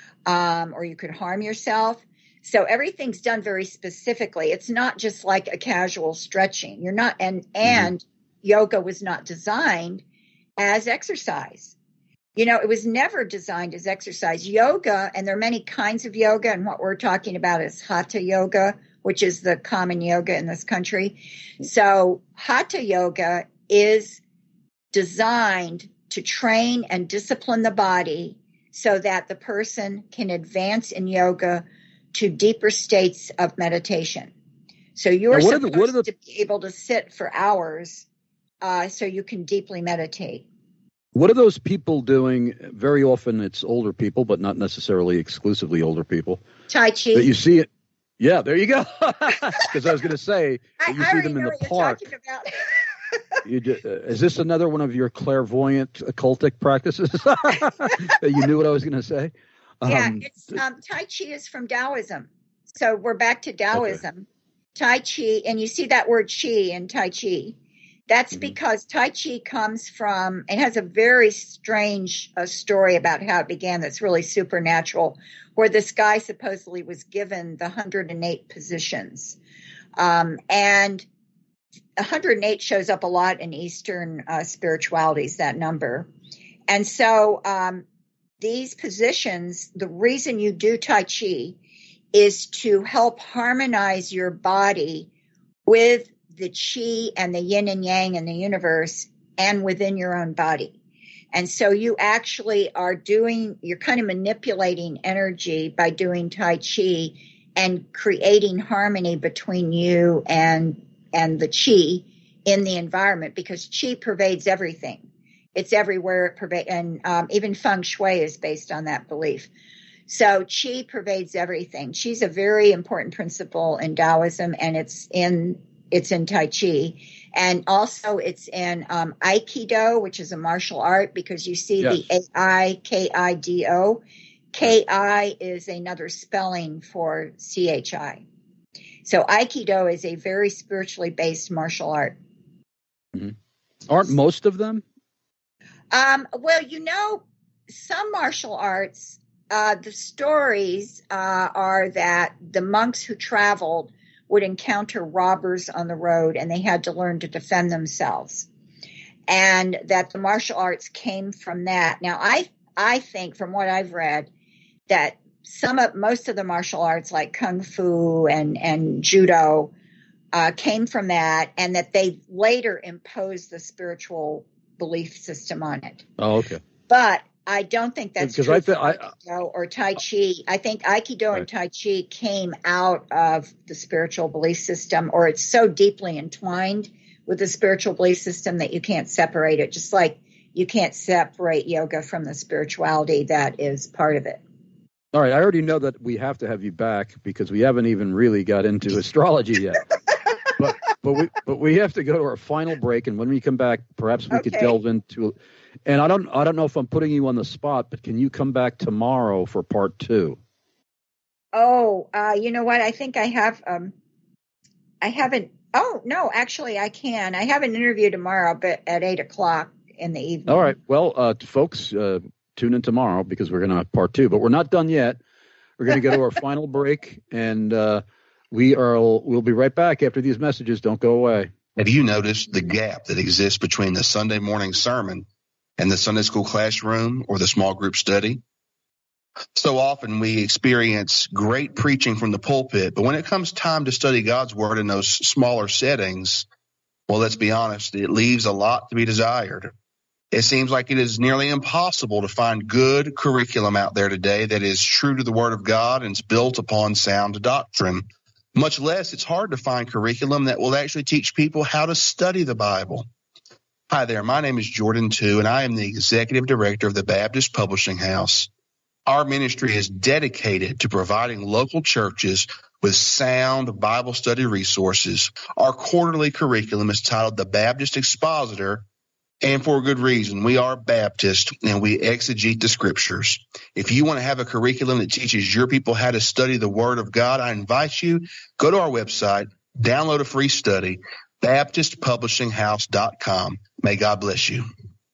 or you could harm yourself. So everything's done very specifically. It's not just like a casual stretching. And yoga was not designed as exercise. It was never designed as exercise. Yoga, and there are many kinds of yoga, and what we're talking about is Hatha yoga, which is the common yoga in this country. So Hatha yoga is designed to train and discipline the body so that the person can advance in yoga to deeper states of meditation. So you're supposed to be able to sit for hours so you can deeply meditate. What are those people doing? Very often it's older people, but not necessarily exclusively older people. Tai Chi. That you see it. Yeah, there you go. Because I was going to say, you see them in the park. Is this another one of your clairvoyant occultic practices? You knew what I was going to say? Tai Chi is from Taoism. So we're back to Taoism. Okay. Tai Chi, and you see that word chi in Tai Chi. That's because Tai Chi comes from, it has a very strange story about how it began that's really supernatural, where this guy supposedly was given the 108 positions. And 108 shows up a lot in Eastern spiritualities, that number. And so these positions, the reason you do Tai Chi is to help harmonize your body with the chi and the yin and yang in the universe and within your own body. And so you actually you're kind of manipulating energy by doing Tai Chi and creating harmony between you and the chi in the environment, because chi pervades everything. It's everywhere. And even feng shui is based on that belief. So chi pervades everything. Chi's a very important principle in Taoism, and it's in Tai Chi. And also it's in Aikido, which is a martial art, because you see the A-I-K-I-D-O. K-I is another spelling for C-H-I. So Aikido is a very spiritually based martial art. Mm-hmm. Aren't most of them? Well, some martial arts, the stories are that the monks who traveled would encounter robbers on the road, and they had to learn to defend themselves, and that the martial arts came from that. Now, I think, from what I've read, that most of the martial arts, like kung fu and judo, came from that, and that they later imposed the spiritual belief system on it. Oh, okay. But I don't think that's true for Aikido or Tai Chi. I think Aikido and Tai Chi came out of the spiritual belief system, or it's so deeply entwined with the spiritual belief system that you can't separate it, just like you can't separate yoga from the spirituality that is part of it. All right, I already know that we have to have you back because we haven't even really got into astrology yet. but we have to go to our final break, and when we come back, perhaps we could delve into. And I don't know if I'm putting you on the spot, but can you come back tomorrow for part 2? Oh, you know what? I think I have. I haven't. Oh no, actually, I can. I have an interview tomorrow, but at 8:00 in the evening. All right. Well, folks, tune in tomorrow because we're going to have part 2, but we're not done yet. We're going to go to our final break, and we'll be right back after these messages. Don't go away. Have you noticed the gap that exists between the Sunday morning sermon and the Sunday school classroom or the small group study? So often we experience great preaching from the pulpit, but when it comes time to study God's word in those smaller settings, well, let's be honest, it leaves a lot to be desired. It seems like it is nearly impossible to find good curriculum out there today that is true to the word of God and is built upon sound doctrine. Much less, it's hard to find curriculum that will actually teach people how to study the Bible. Hi there, my name is Jordan Tu, and I am the Executive Director of the Baptist Publishing House. Our ministry is dedicated to providing local churches with sound Bible study resources. Our quarterly curriculum is titled The Baptist Expositor, and for a good reason. We are Baptist, and we exegete the Scriptures. If you want to have a curriculum that teaches your people how to study the Word of God, I invite you, go to our website, download a free study, BaptistPublishingHouse.com. May God bless you.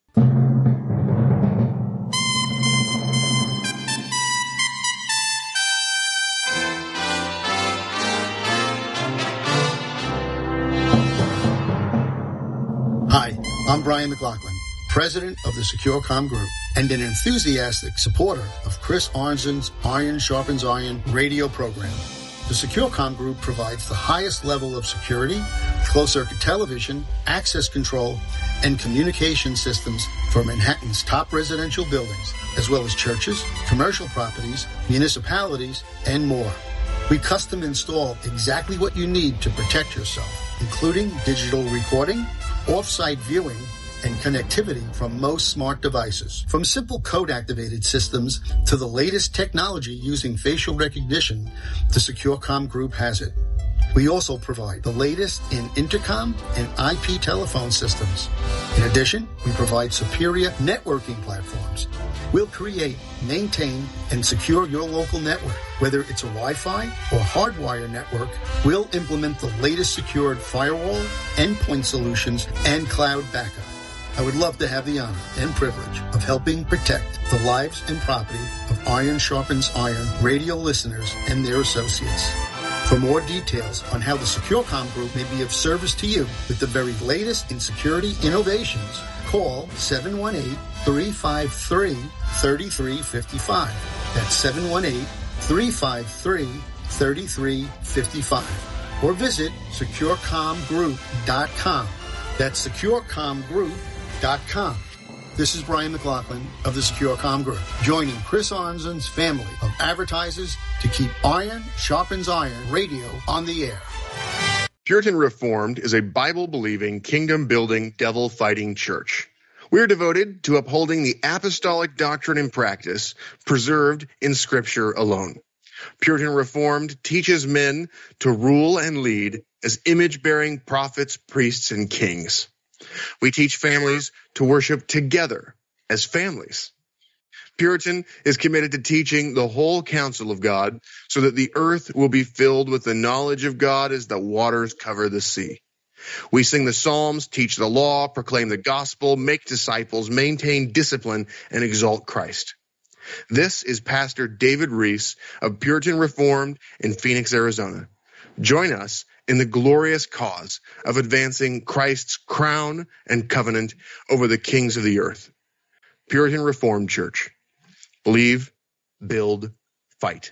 Hi, I'm Brian McLaughlin, president of the SecureCom Group and an enthusiastic supporter of Chris Arnzen's Iron Sharpens Iron radio program. The SecureCom Group provides the highest level of security, closed-circuit television, access control, and communication systems for Manhattan's top residential buildings, as well as churches, commercial properties, municipalities, and more. We custom install exactly what you need to protect yourself, including digital recording, off-site viewing, and connectivity from most smart devices. From simple code-activated systems to the latest technology using facial recognition, the SecureCom Group has it. We also provide the latest in intercom and IP telephone systems. In addition, we provide superior networking platforms. We'll create, maintain, and secure your local network. Whether it's a Wi-Fi or hardwire network, we'll implement the latest secured firewall, endpoint solutions, and cloud backup. I would love to have the honor and privilege of helping protect the lives and property of Iron Sharpens Iron radio listeners and their associates. For more details on how the SecureCom Group may be of service to you with the very latest in security innovations, call 718-353-3355. That's 718-353-3355. Or visit SecureComGroup.com. That's SecureComGroup.com. This is Brian McLaughlin of the SecureCom Group, joining Chris Arnzen's family of advertisers to keep Iron Sharpens Iron radio on the air. Puritan Reformed is a Bible-believing, kingdom-building, devil-fighting church. We are devoted to upholding the apostolic doctrine and practice preserved in Scripture alone. Puritan Reformed teaches men to rule and lead as image-bearing prophets, priests, and kings. We teach families to worship together as families. Puritan is committed to teaching the whole counsel of God so that the earth will be filled with the knowledge of God as the waters cover the sea. We sing the Psalms, teach the law, proclaim the gospel, make disciples, maintain discipline, and exalt Christ. This is Pastor David Reese of Puritan Reformed in Phoenix, Arizona. Join us in the glorious cause of advancing Christ's crown and covenant over the kings of the earth. Puritan Reformed Church. Believe, build, fight.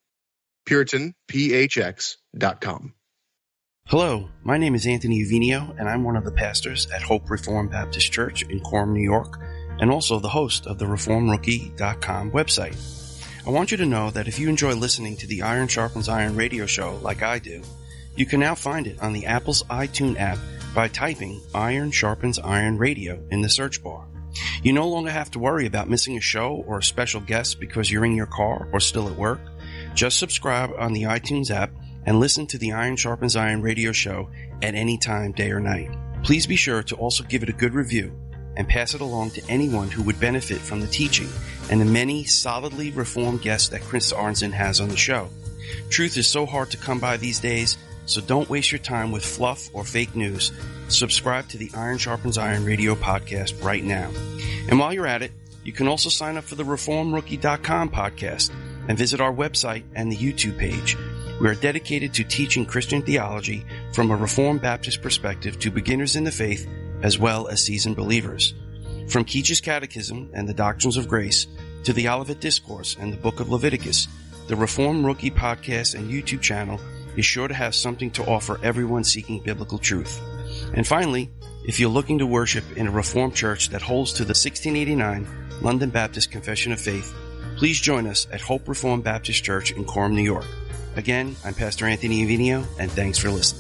PuritanPHX.com. Hello, my name is Anthony Uvinio, and I'm one of the pastors at Hope Reformed Baptist Church in Coram, New York, and also the host of the ReformRookie.com website. I want you to know that if you enjoy listening to the Iron Sharpens Iron radio show like I do, you can now find it on the Apple's iTunes app by typing Iron Sharpens Iron Radio in the search bar. You no longer have to worry about missing a show or a special guest because you're in your car or still at work. Just subscribe on the iTunes app and listen to the Iron Sharpens Iron radio show at any time, day or night. Please be sure to also give it a good review and pass it along to anyone who would benefit from the teaching and the many solidly reformed guests that Chris Arnzen has on the show. Truth is so hard to come by these days, so don't waste your time with fluff or fake news. Subscribe to the Iron Sharpens Iron radio podcast right now. And while you're at it, you can also sign up for the ReformRookie.com podcast and visit our website and the YouTube page. We are dedicated to teaching Christian theology from a Reformed Baptist perspective to beginners in the faith as well as seasoned believers. From Keach's Catechism and the Doctrines of Grace to the Olivet Discourse and the Book of Leviticus, the Reformed Rookie podcast and YouTube channel is sure to have something to offer everyone seeking biblical truth. And finally, if you're looking to worship in a Reformed church that holds to the 1689 London Baptist Confession of Faith, please join us at Hope Reformed Baptist Church in Coram, New York. Again, I'm Pastor Anthony Avinio, and thanks for listening.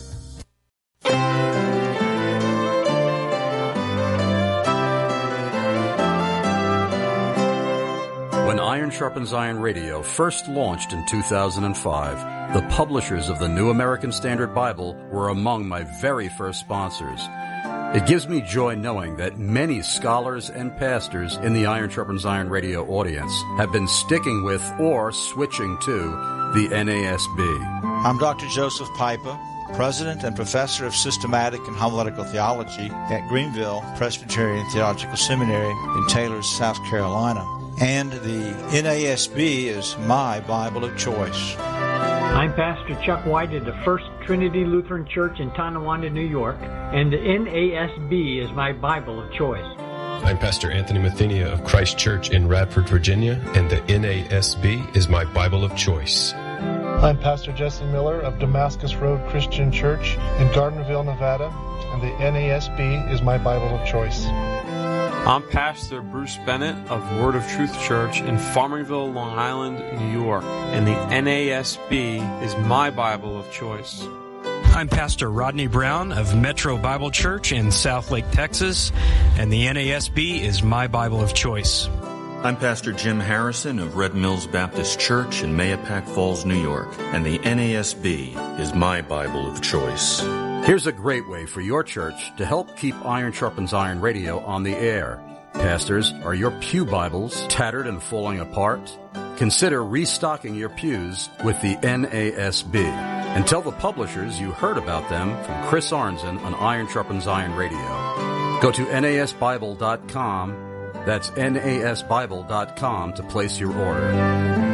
When Iron Sharpens Iron Radio first launched in 2005, the publishers of the New American Standard Bible were among my very first sponsors. It gives me joy knowing that many scholars and pastors in the Iron Sharpens Iron Radio audience have been sticking with or switching to the NASB. I'm Dr. Joseph Pipa, President and Professor of Systematic and Homiletical Theology at Greenville Presbyterian Theological Seminary in Taylor, South Carolina. And the NASB is my Bible of choice. I'm Pastor Chuck White at the First Trinity Lutheran Church in Tonawanda, New York, and the NASB is my Bible of choice. I'm Pastor Anthony Mathenia of Christ Church in Radford, Virginia, and the NASB is my Bible of choice. I'm Pastor Jesse Miller of Damascus Road Christian Church in Gardnerville, Nevada, and the NASB is my Bible of choice. I'm Pastor Bruce Bennett of Word of Truth Church in Farmingville, Long Island, New York, and the NASB is my Bible of choice. I'm Pastor Rodney Brown of Metro Bible Church in Southlake, Texas, and the NASB is my Bible of choice. I'm Pastor Jim Harrison of Red Mills Baptist Church in Mahopac Falls, New York, and the NASB is my Bible of choice. Here's a great way for your church to help keep Iron Sharpens Iron Radio on the air. Pastors, are your pew Bibles tattered and falling apart? Consider restocking your pews with the NASB. And tell the publishers you heard about them from Chris Arnzen on Iron Sharpens Iron Radio. Go to nasbible.com. That's nasbible.com to place your order.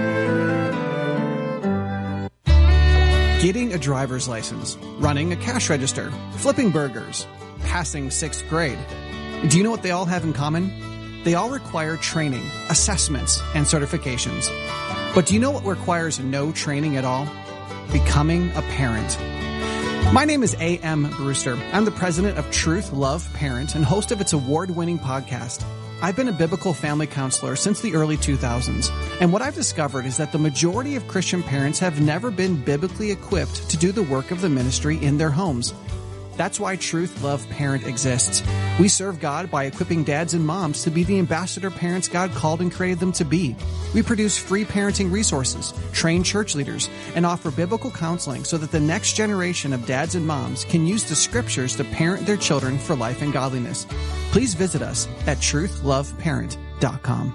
Getting a driver's license, running a cash register, flipping burgers, passing 6th grade. Do you know what they all have in common? They all require training, assessments, and certifications. But do you know what requires no training at all? Becoming a parent. My name is A.M. Brewster. I'm the president of Truth, Love, Parent, and host of its award-winning podcast. I've been a biblical family counselor since the early 2000s, and what I've discovered is that the majority of Christian parents have never been biblically equipped to do the work of the ministry in their homes. That's why Truth, Love, Parent exists. We serve God by equipping dads and moms to be the ambassador parents God called and created them to be. We produce free parenting resources, train church leaders, and offer biblical counseling so that the next generation of dads and moms can use the scriptures to parent their children for life and godliness. Please visit us at truthloveparent.com.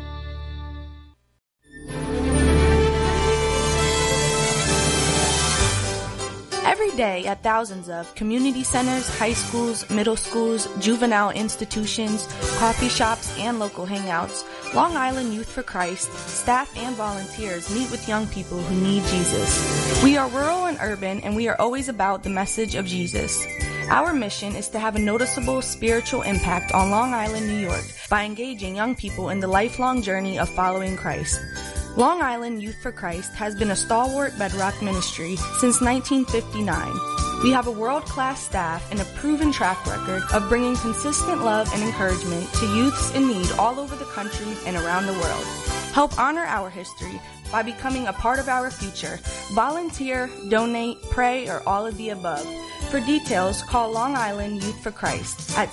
Every day at thousands of community centers, high schools, middle schools, juvenile institutions, coffee shops, and local hangouts, Long Island Youth for Christ, staff and volunteers meet with young people who need Jesus. We are rural and urban, and we are always about the message of Jesus. Our mission is to have a noticeable spiritual impact on Long Island, New York by engaging young people in the lifelong journey of following Christ. Long Island Youth for Christ has been a stalwart bedrock ministry since 1959. We have a world-class staff and a proven track record of bringing consistent love and encouragement to youths in need all over the country and around the world. Help honor our history by becoming a part of our future. Volunteer, donate, pray, or all of the above. For details, call Long Island Youth for Christ at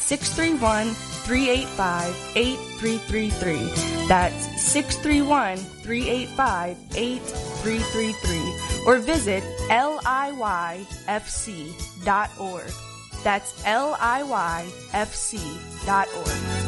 631-385-8333. That's 631-385-8333. Or visit liyfc.org. That's liyfc.org.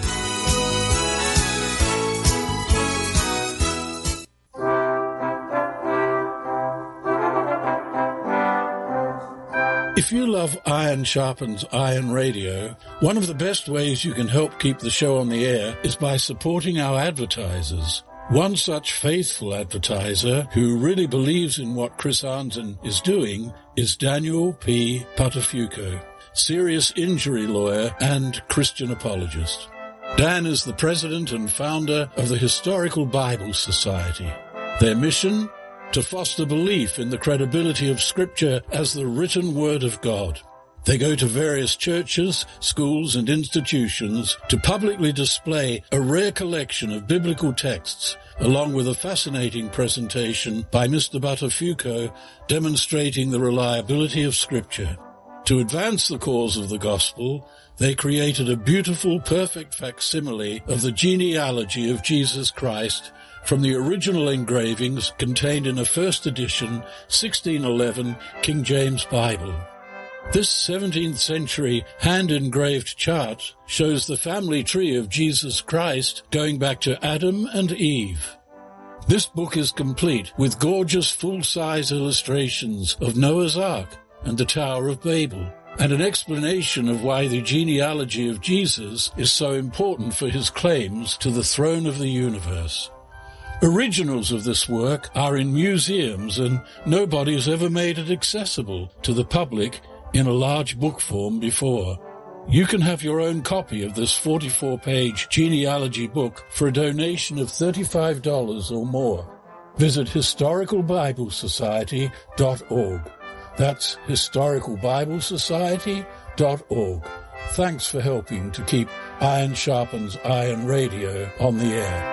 If you love Iron Sharpens Iron Radio, one of the best ways you can help keep the show on the air is by supporting our advertisers. One such faithful advertiser who really believes in what Chris Arnzen is doing is Daniel P. Patafuco, serious injury lawyer and Christian apologist. Dan is the president and founder of the Historical Bible Society. Their mission? To foster belief in the credibility of Scripture as the written Word of God. They go to various churches, schools, and institutions to publicly display a rare collection of biblical texts, along with a fascinating presentation by Mr. Buttafuoco demonstrating the reliability of Scripture. To advance the cause of the gospel, they created a beautiful, perfect facsimile of the genealogy of Jesus Christ from the original engravings contained in a first edition 1611 King James Bible. This 17th century hand-engraved chart shows the family tree of Jesus Christ going back to Adam and Eve. This book is complete with gorgeous full-size illustrations of Noah's Ark and the Tower of Babel, and an explanation of why the genealogy of Jesus is so important for his claims to the throne of the universe. Originals of this work are in museums, and nobody has ever made it accessible to the public in a large book form before. You can have your own copy of this 44-page genealogy book for a donation of $35 or more. Visit historicalbiblesociety.org. That's historicalbiblesociety.org. Thanks for helping to keep Iron Sharpens Iron Radio on the air.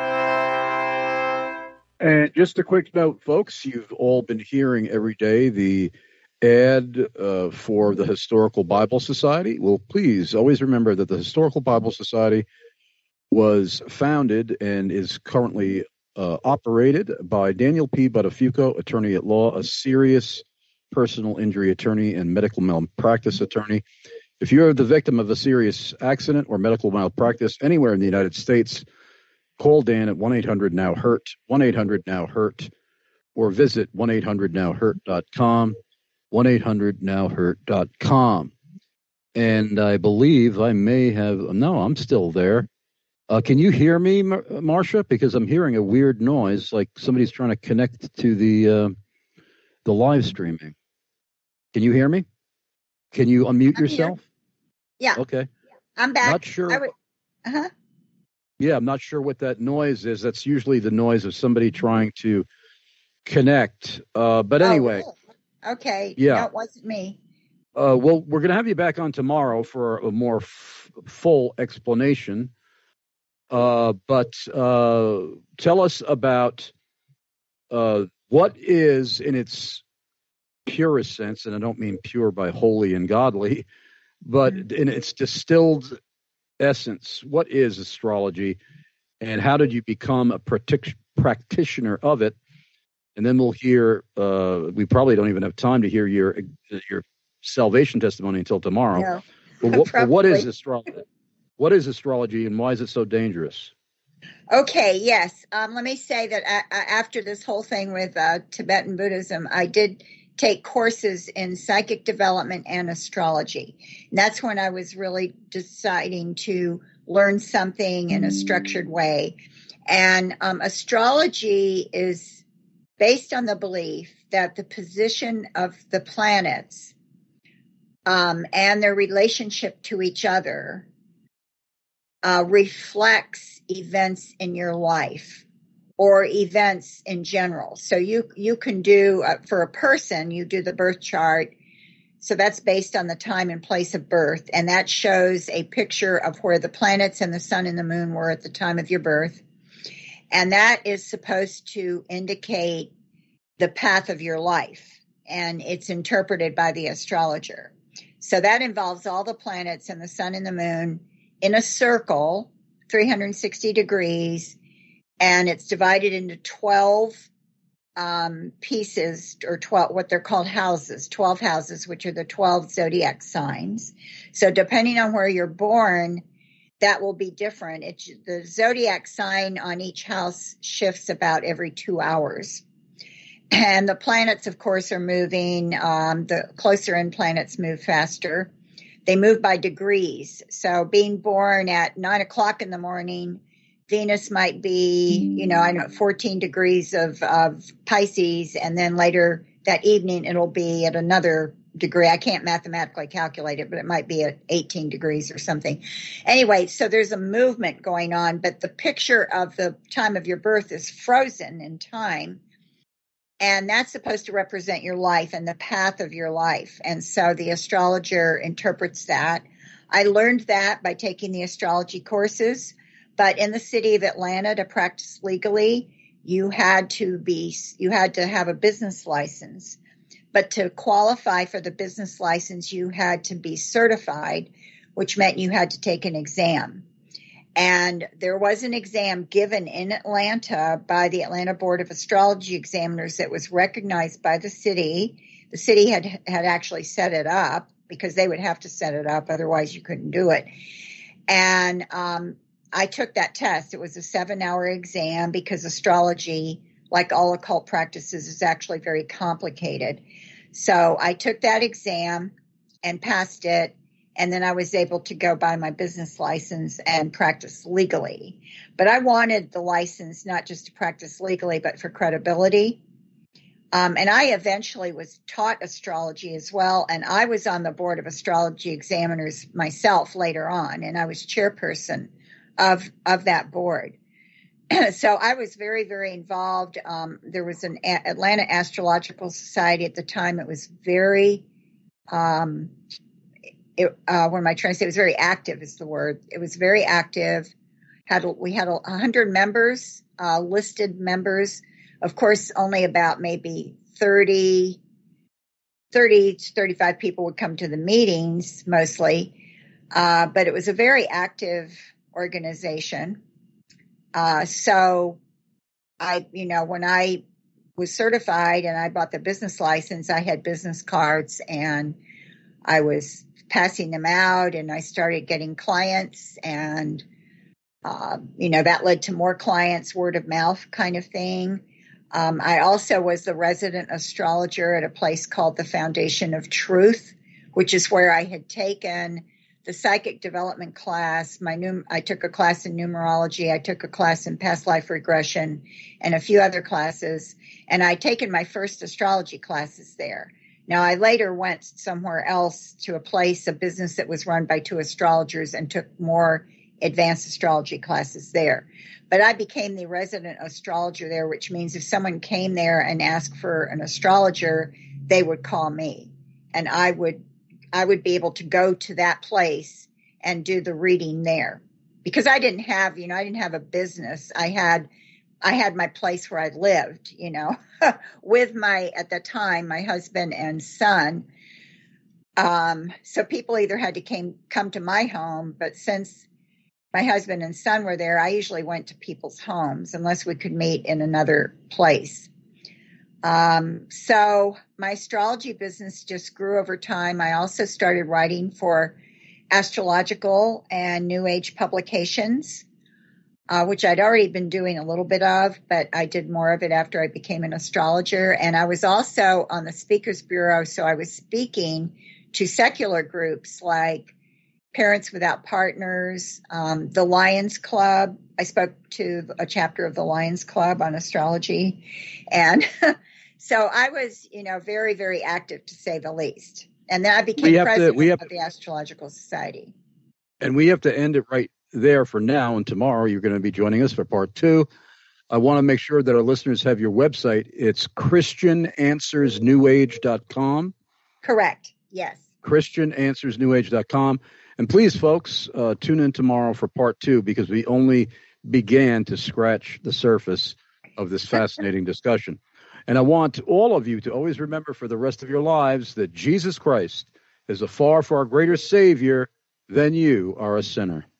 And just a quick note, folks, you've all been hearing every day the ad for the Historical Bible Society. Well, please always remember that the Historical Bible Society was founded and is currently operated by Daniel P. Buttafuoco, attorney at law, a serious personal injury attorney and medical malpractice attorney. If you're the victim of a serious accident or medical malpractice anywhere in the United States, call Dan at 1-800-NOW-HURT, 1-800-NOW-HURT, or visit 1-800-NOW-HURT.com, 1-800-NOW-HURT.com. And I believe I may have, no, I'm still there. Can you hear me, Marcia? Because I'm hearing a weird noise, like somebody's trying to connect to the live streaming. Can you hear me? Can you unmute yourself? Here. Yeah. Okay. I'm back. Not sure. Yeah, I'm not sure what that noise is. That's usually the noise of somebody trying to connect. But anyway. Oh, okay. Yeah. No, it wasn't me. Well, we're going to have you back on tomorrow for a more full explanation. But tell us about what is, in its purest sense, and I don't mean pure by holy and godly, but in its distilled essence, what is astrology, and how did you become a practitioner of it? And then we'll hear. We probably don't even have time to hear your salvation testimony until tomorrow. No, but what is astrology? What is astrology, and why is it so dangerous? Okay, yes. Let me say that after this whole thing with Tibetan Buddhism, I did take courses in psychic development and astrology. And that's when I was really deciding to learn something in a structured way. And astrology is based on the belief that the position of the planets and their relationship to each other reflects events in your life or events in general. So you can do, for a person, you do the birth chart, So that's based on the time and place of birth. And that shows a picture of where the planets and the sun and the moon were at the time of your birth. And that is supposed to indicate the path of your life. And it's interpreted by the astrologer. So that involves all the planets and the sun and the moon in a circle, 360 degrees. And it's divided into 12 pieces, or 12, what they're called houses, 12 houses, which are the 12 zodiac signs. So depending on where you're born, that will be different. The zodiac sign on each house shifts about every 2 hours. And the planets, of course, are moving. The closer in planets move faster. They move by degrees. So being born at 9 o'clock in the morning, Venus might be, 14 degrees of Pisces, and then later that evening it'll be at another degree. I can't mathematically calculate it, but it might be at 18 degrees or something. Anyway, so there's a movement going on, but the picture of the time of your birth is frozen in time, and that's supposed to represent your life and the path of your life. And so the astrologer interprets that. I learned that by taking the astrology courses. But in the city of Atlanta, to practice legally, you had to have a business license. But to qualify for the business license, you had to be certified, which meant you had to take an exam. And there was an exam given in Atlanta by the Atlanta Board of Astrology Examiners that was recognized by the city. The city had actually set it up because they would have to set it up, otherwise you couldn't do it. And I took that test. It was a 7-hour exam because astrology, like all occult practices, is actually very complicated. So I took that exam and passed it, and then I was able to go buy my business license and practice legally. But I wanted the license not just to practice legally, but for credibility. And I eventually was taught astrology as well, and I was on the Board of Astrology Examiners myself later on, and I was chairperson of that board. So I was very, very involved. There was an Atlanta Astrological Society at the time. It was very, what am I trying to say? It was very active is the word. It was very active. We had 100 members, listed members. Of course, only about maybe 30 to 35 people would come to the meetings mostly. But it was a very active organization. So when I was certified and I bought the business license, I had business cards and I was passing them out, and I started getting clients, and, that led to more clients, word of mouth kind of thing. I also was the resident astrologer at a place called the Foundation of Truth, which is where I had taken the psychic development class. I took a class in numerology. I took a class in past life regression and a few other classes. And I'd taken my first astrology classes there. Now, I later went somewhere else to a business that was run by 2 astrologers, and took more advanced astrology classes there. But I became the resident astrologer there, which means if someone came there and asked for an astrologer, they would call me, and I would be able to go to that place and do the reading there, because I didn't have a business. I had my place where I lived, with at the time, my husband and son. So people either had to come to my home, but since my husband and son were there, I usually went to people's homes unless we could meet in another place. So my astrology business just grew over time. I also started writing for astrological and New Age publications, which I'd already been doing a little bit of, but I did more of it after I became an astrologer. And I was also on the Speakers Bureau, so I was speaking to secular groups like Parents Without Partners, the Lions Club. I spoke to a chapter of the Lions Club on astrology. And so I was, very, very active, to say the least. And then I became president of the Astrological Society. And we have to end it right there for now. And tomorrow you're going to be joining us for part 2. I want to make sure that our listeners have your website. It's ChristianAnswersNewAge.com. Correct. Yes. ChristianAnswersNewAge.com. And please, folks, tune in tomorrow for part 2, because we only began to scratch the surface of this fascinating discussion. And I want all of you to always remember for the rest of your lives that Jesus Christ is a far, far greater Savior than you are a sinner.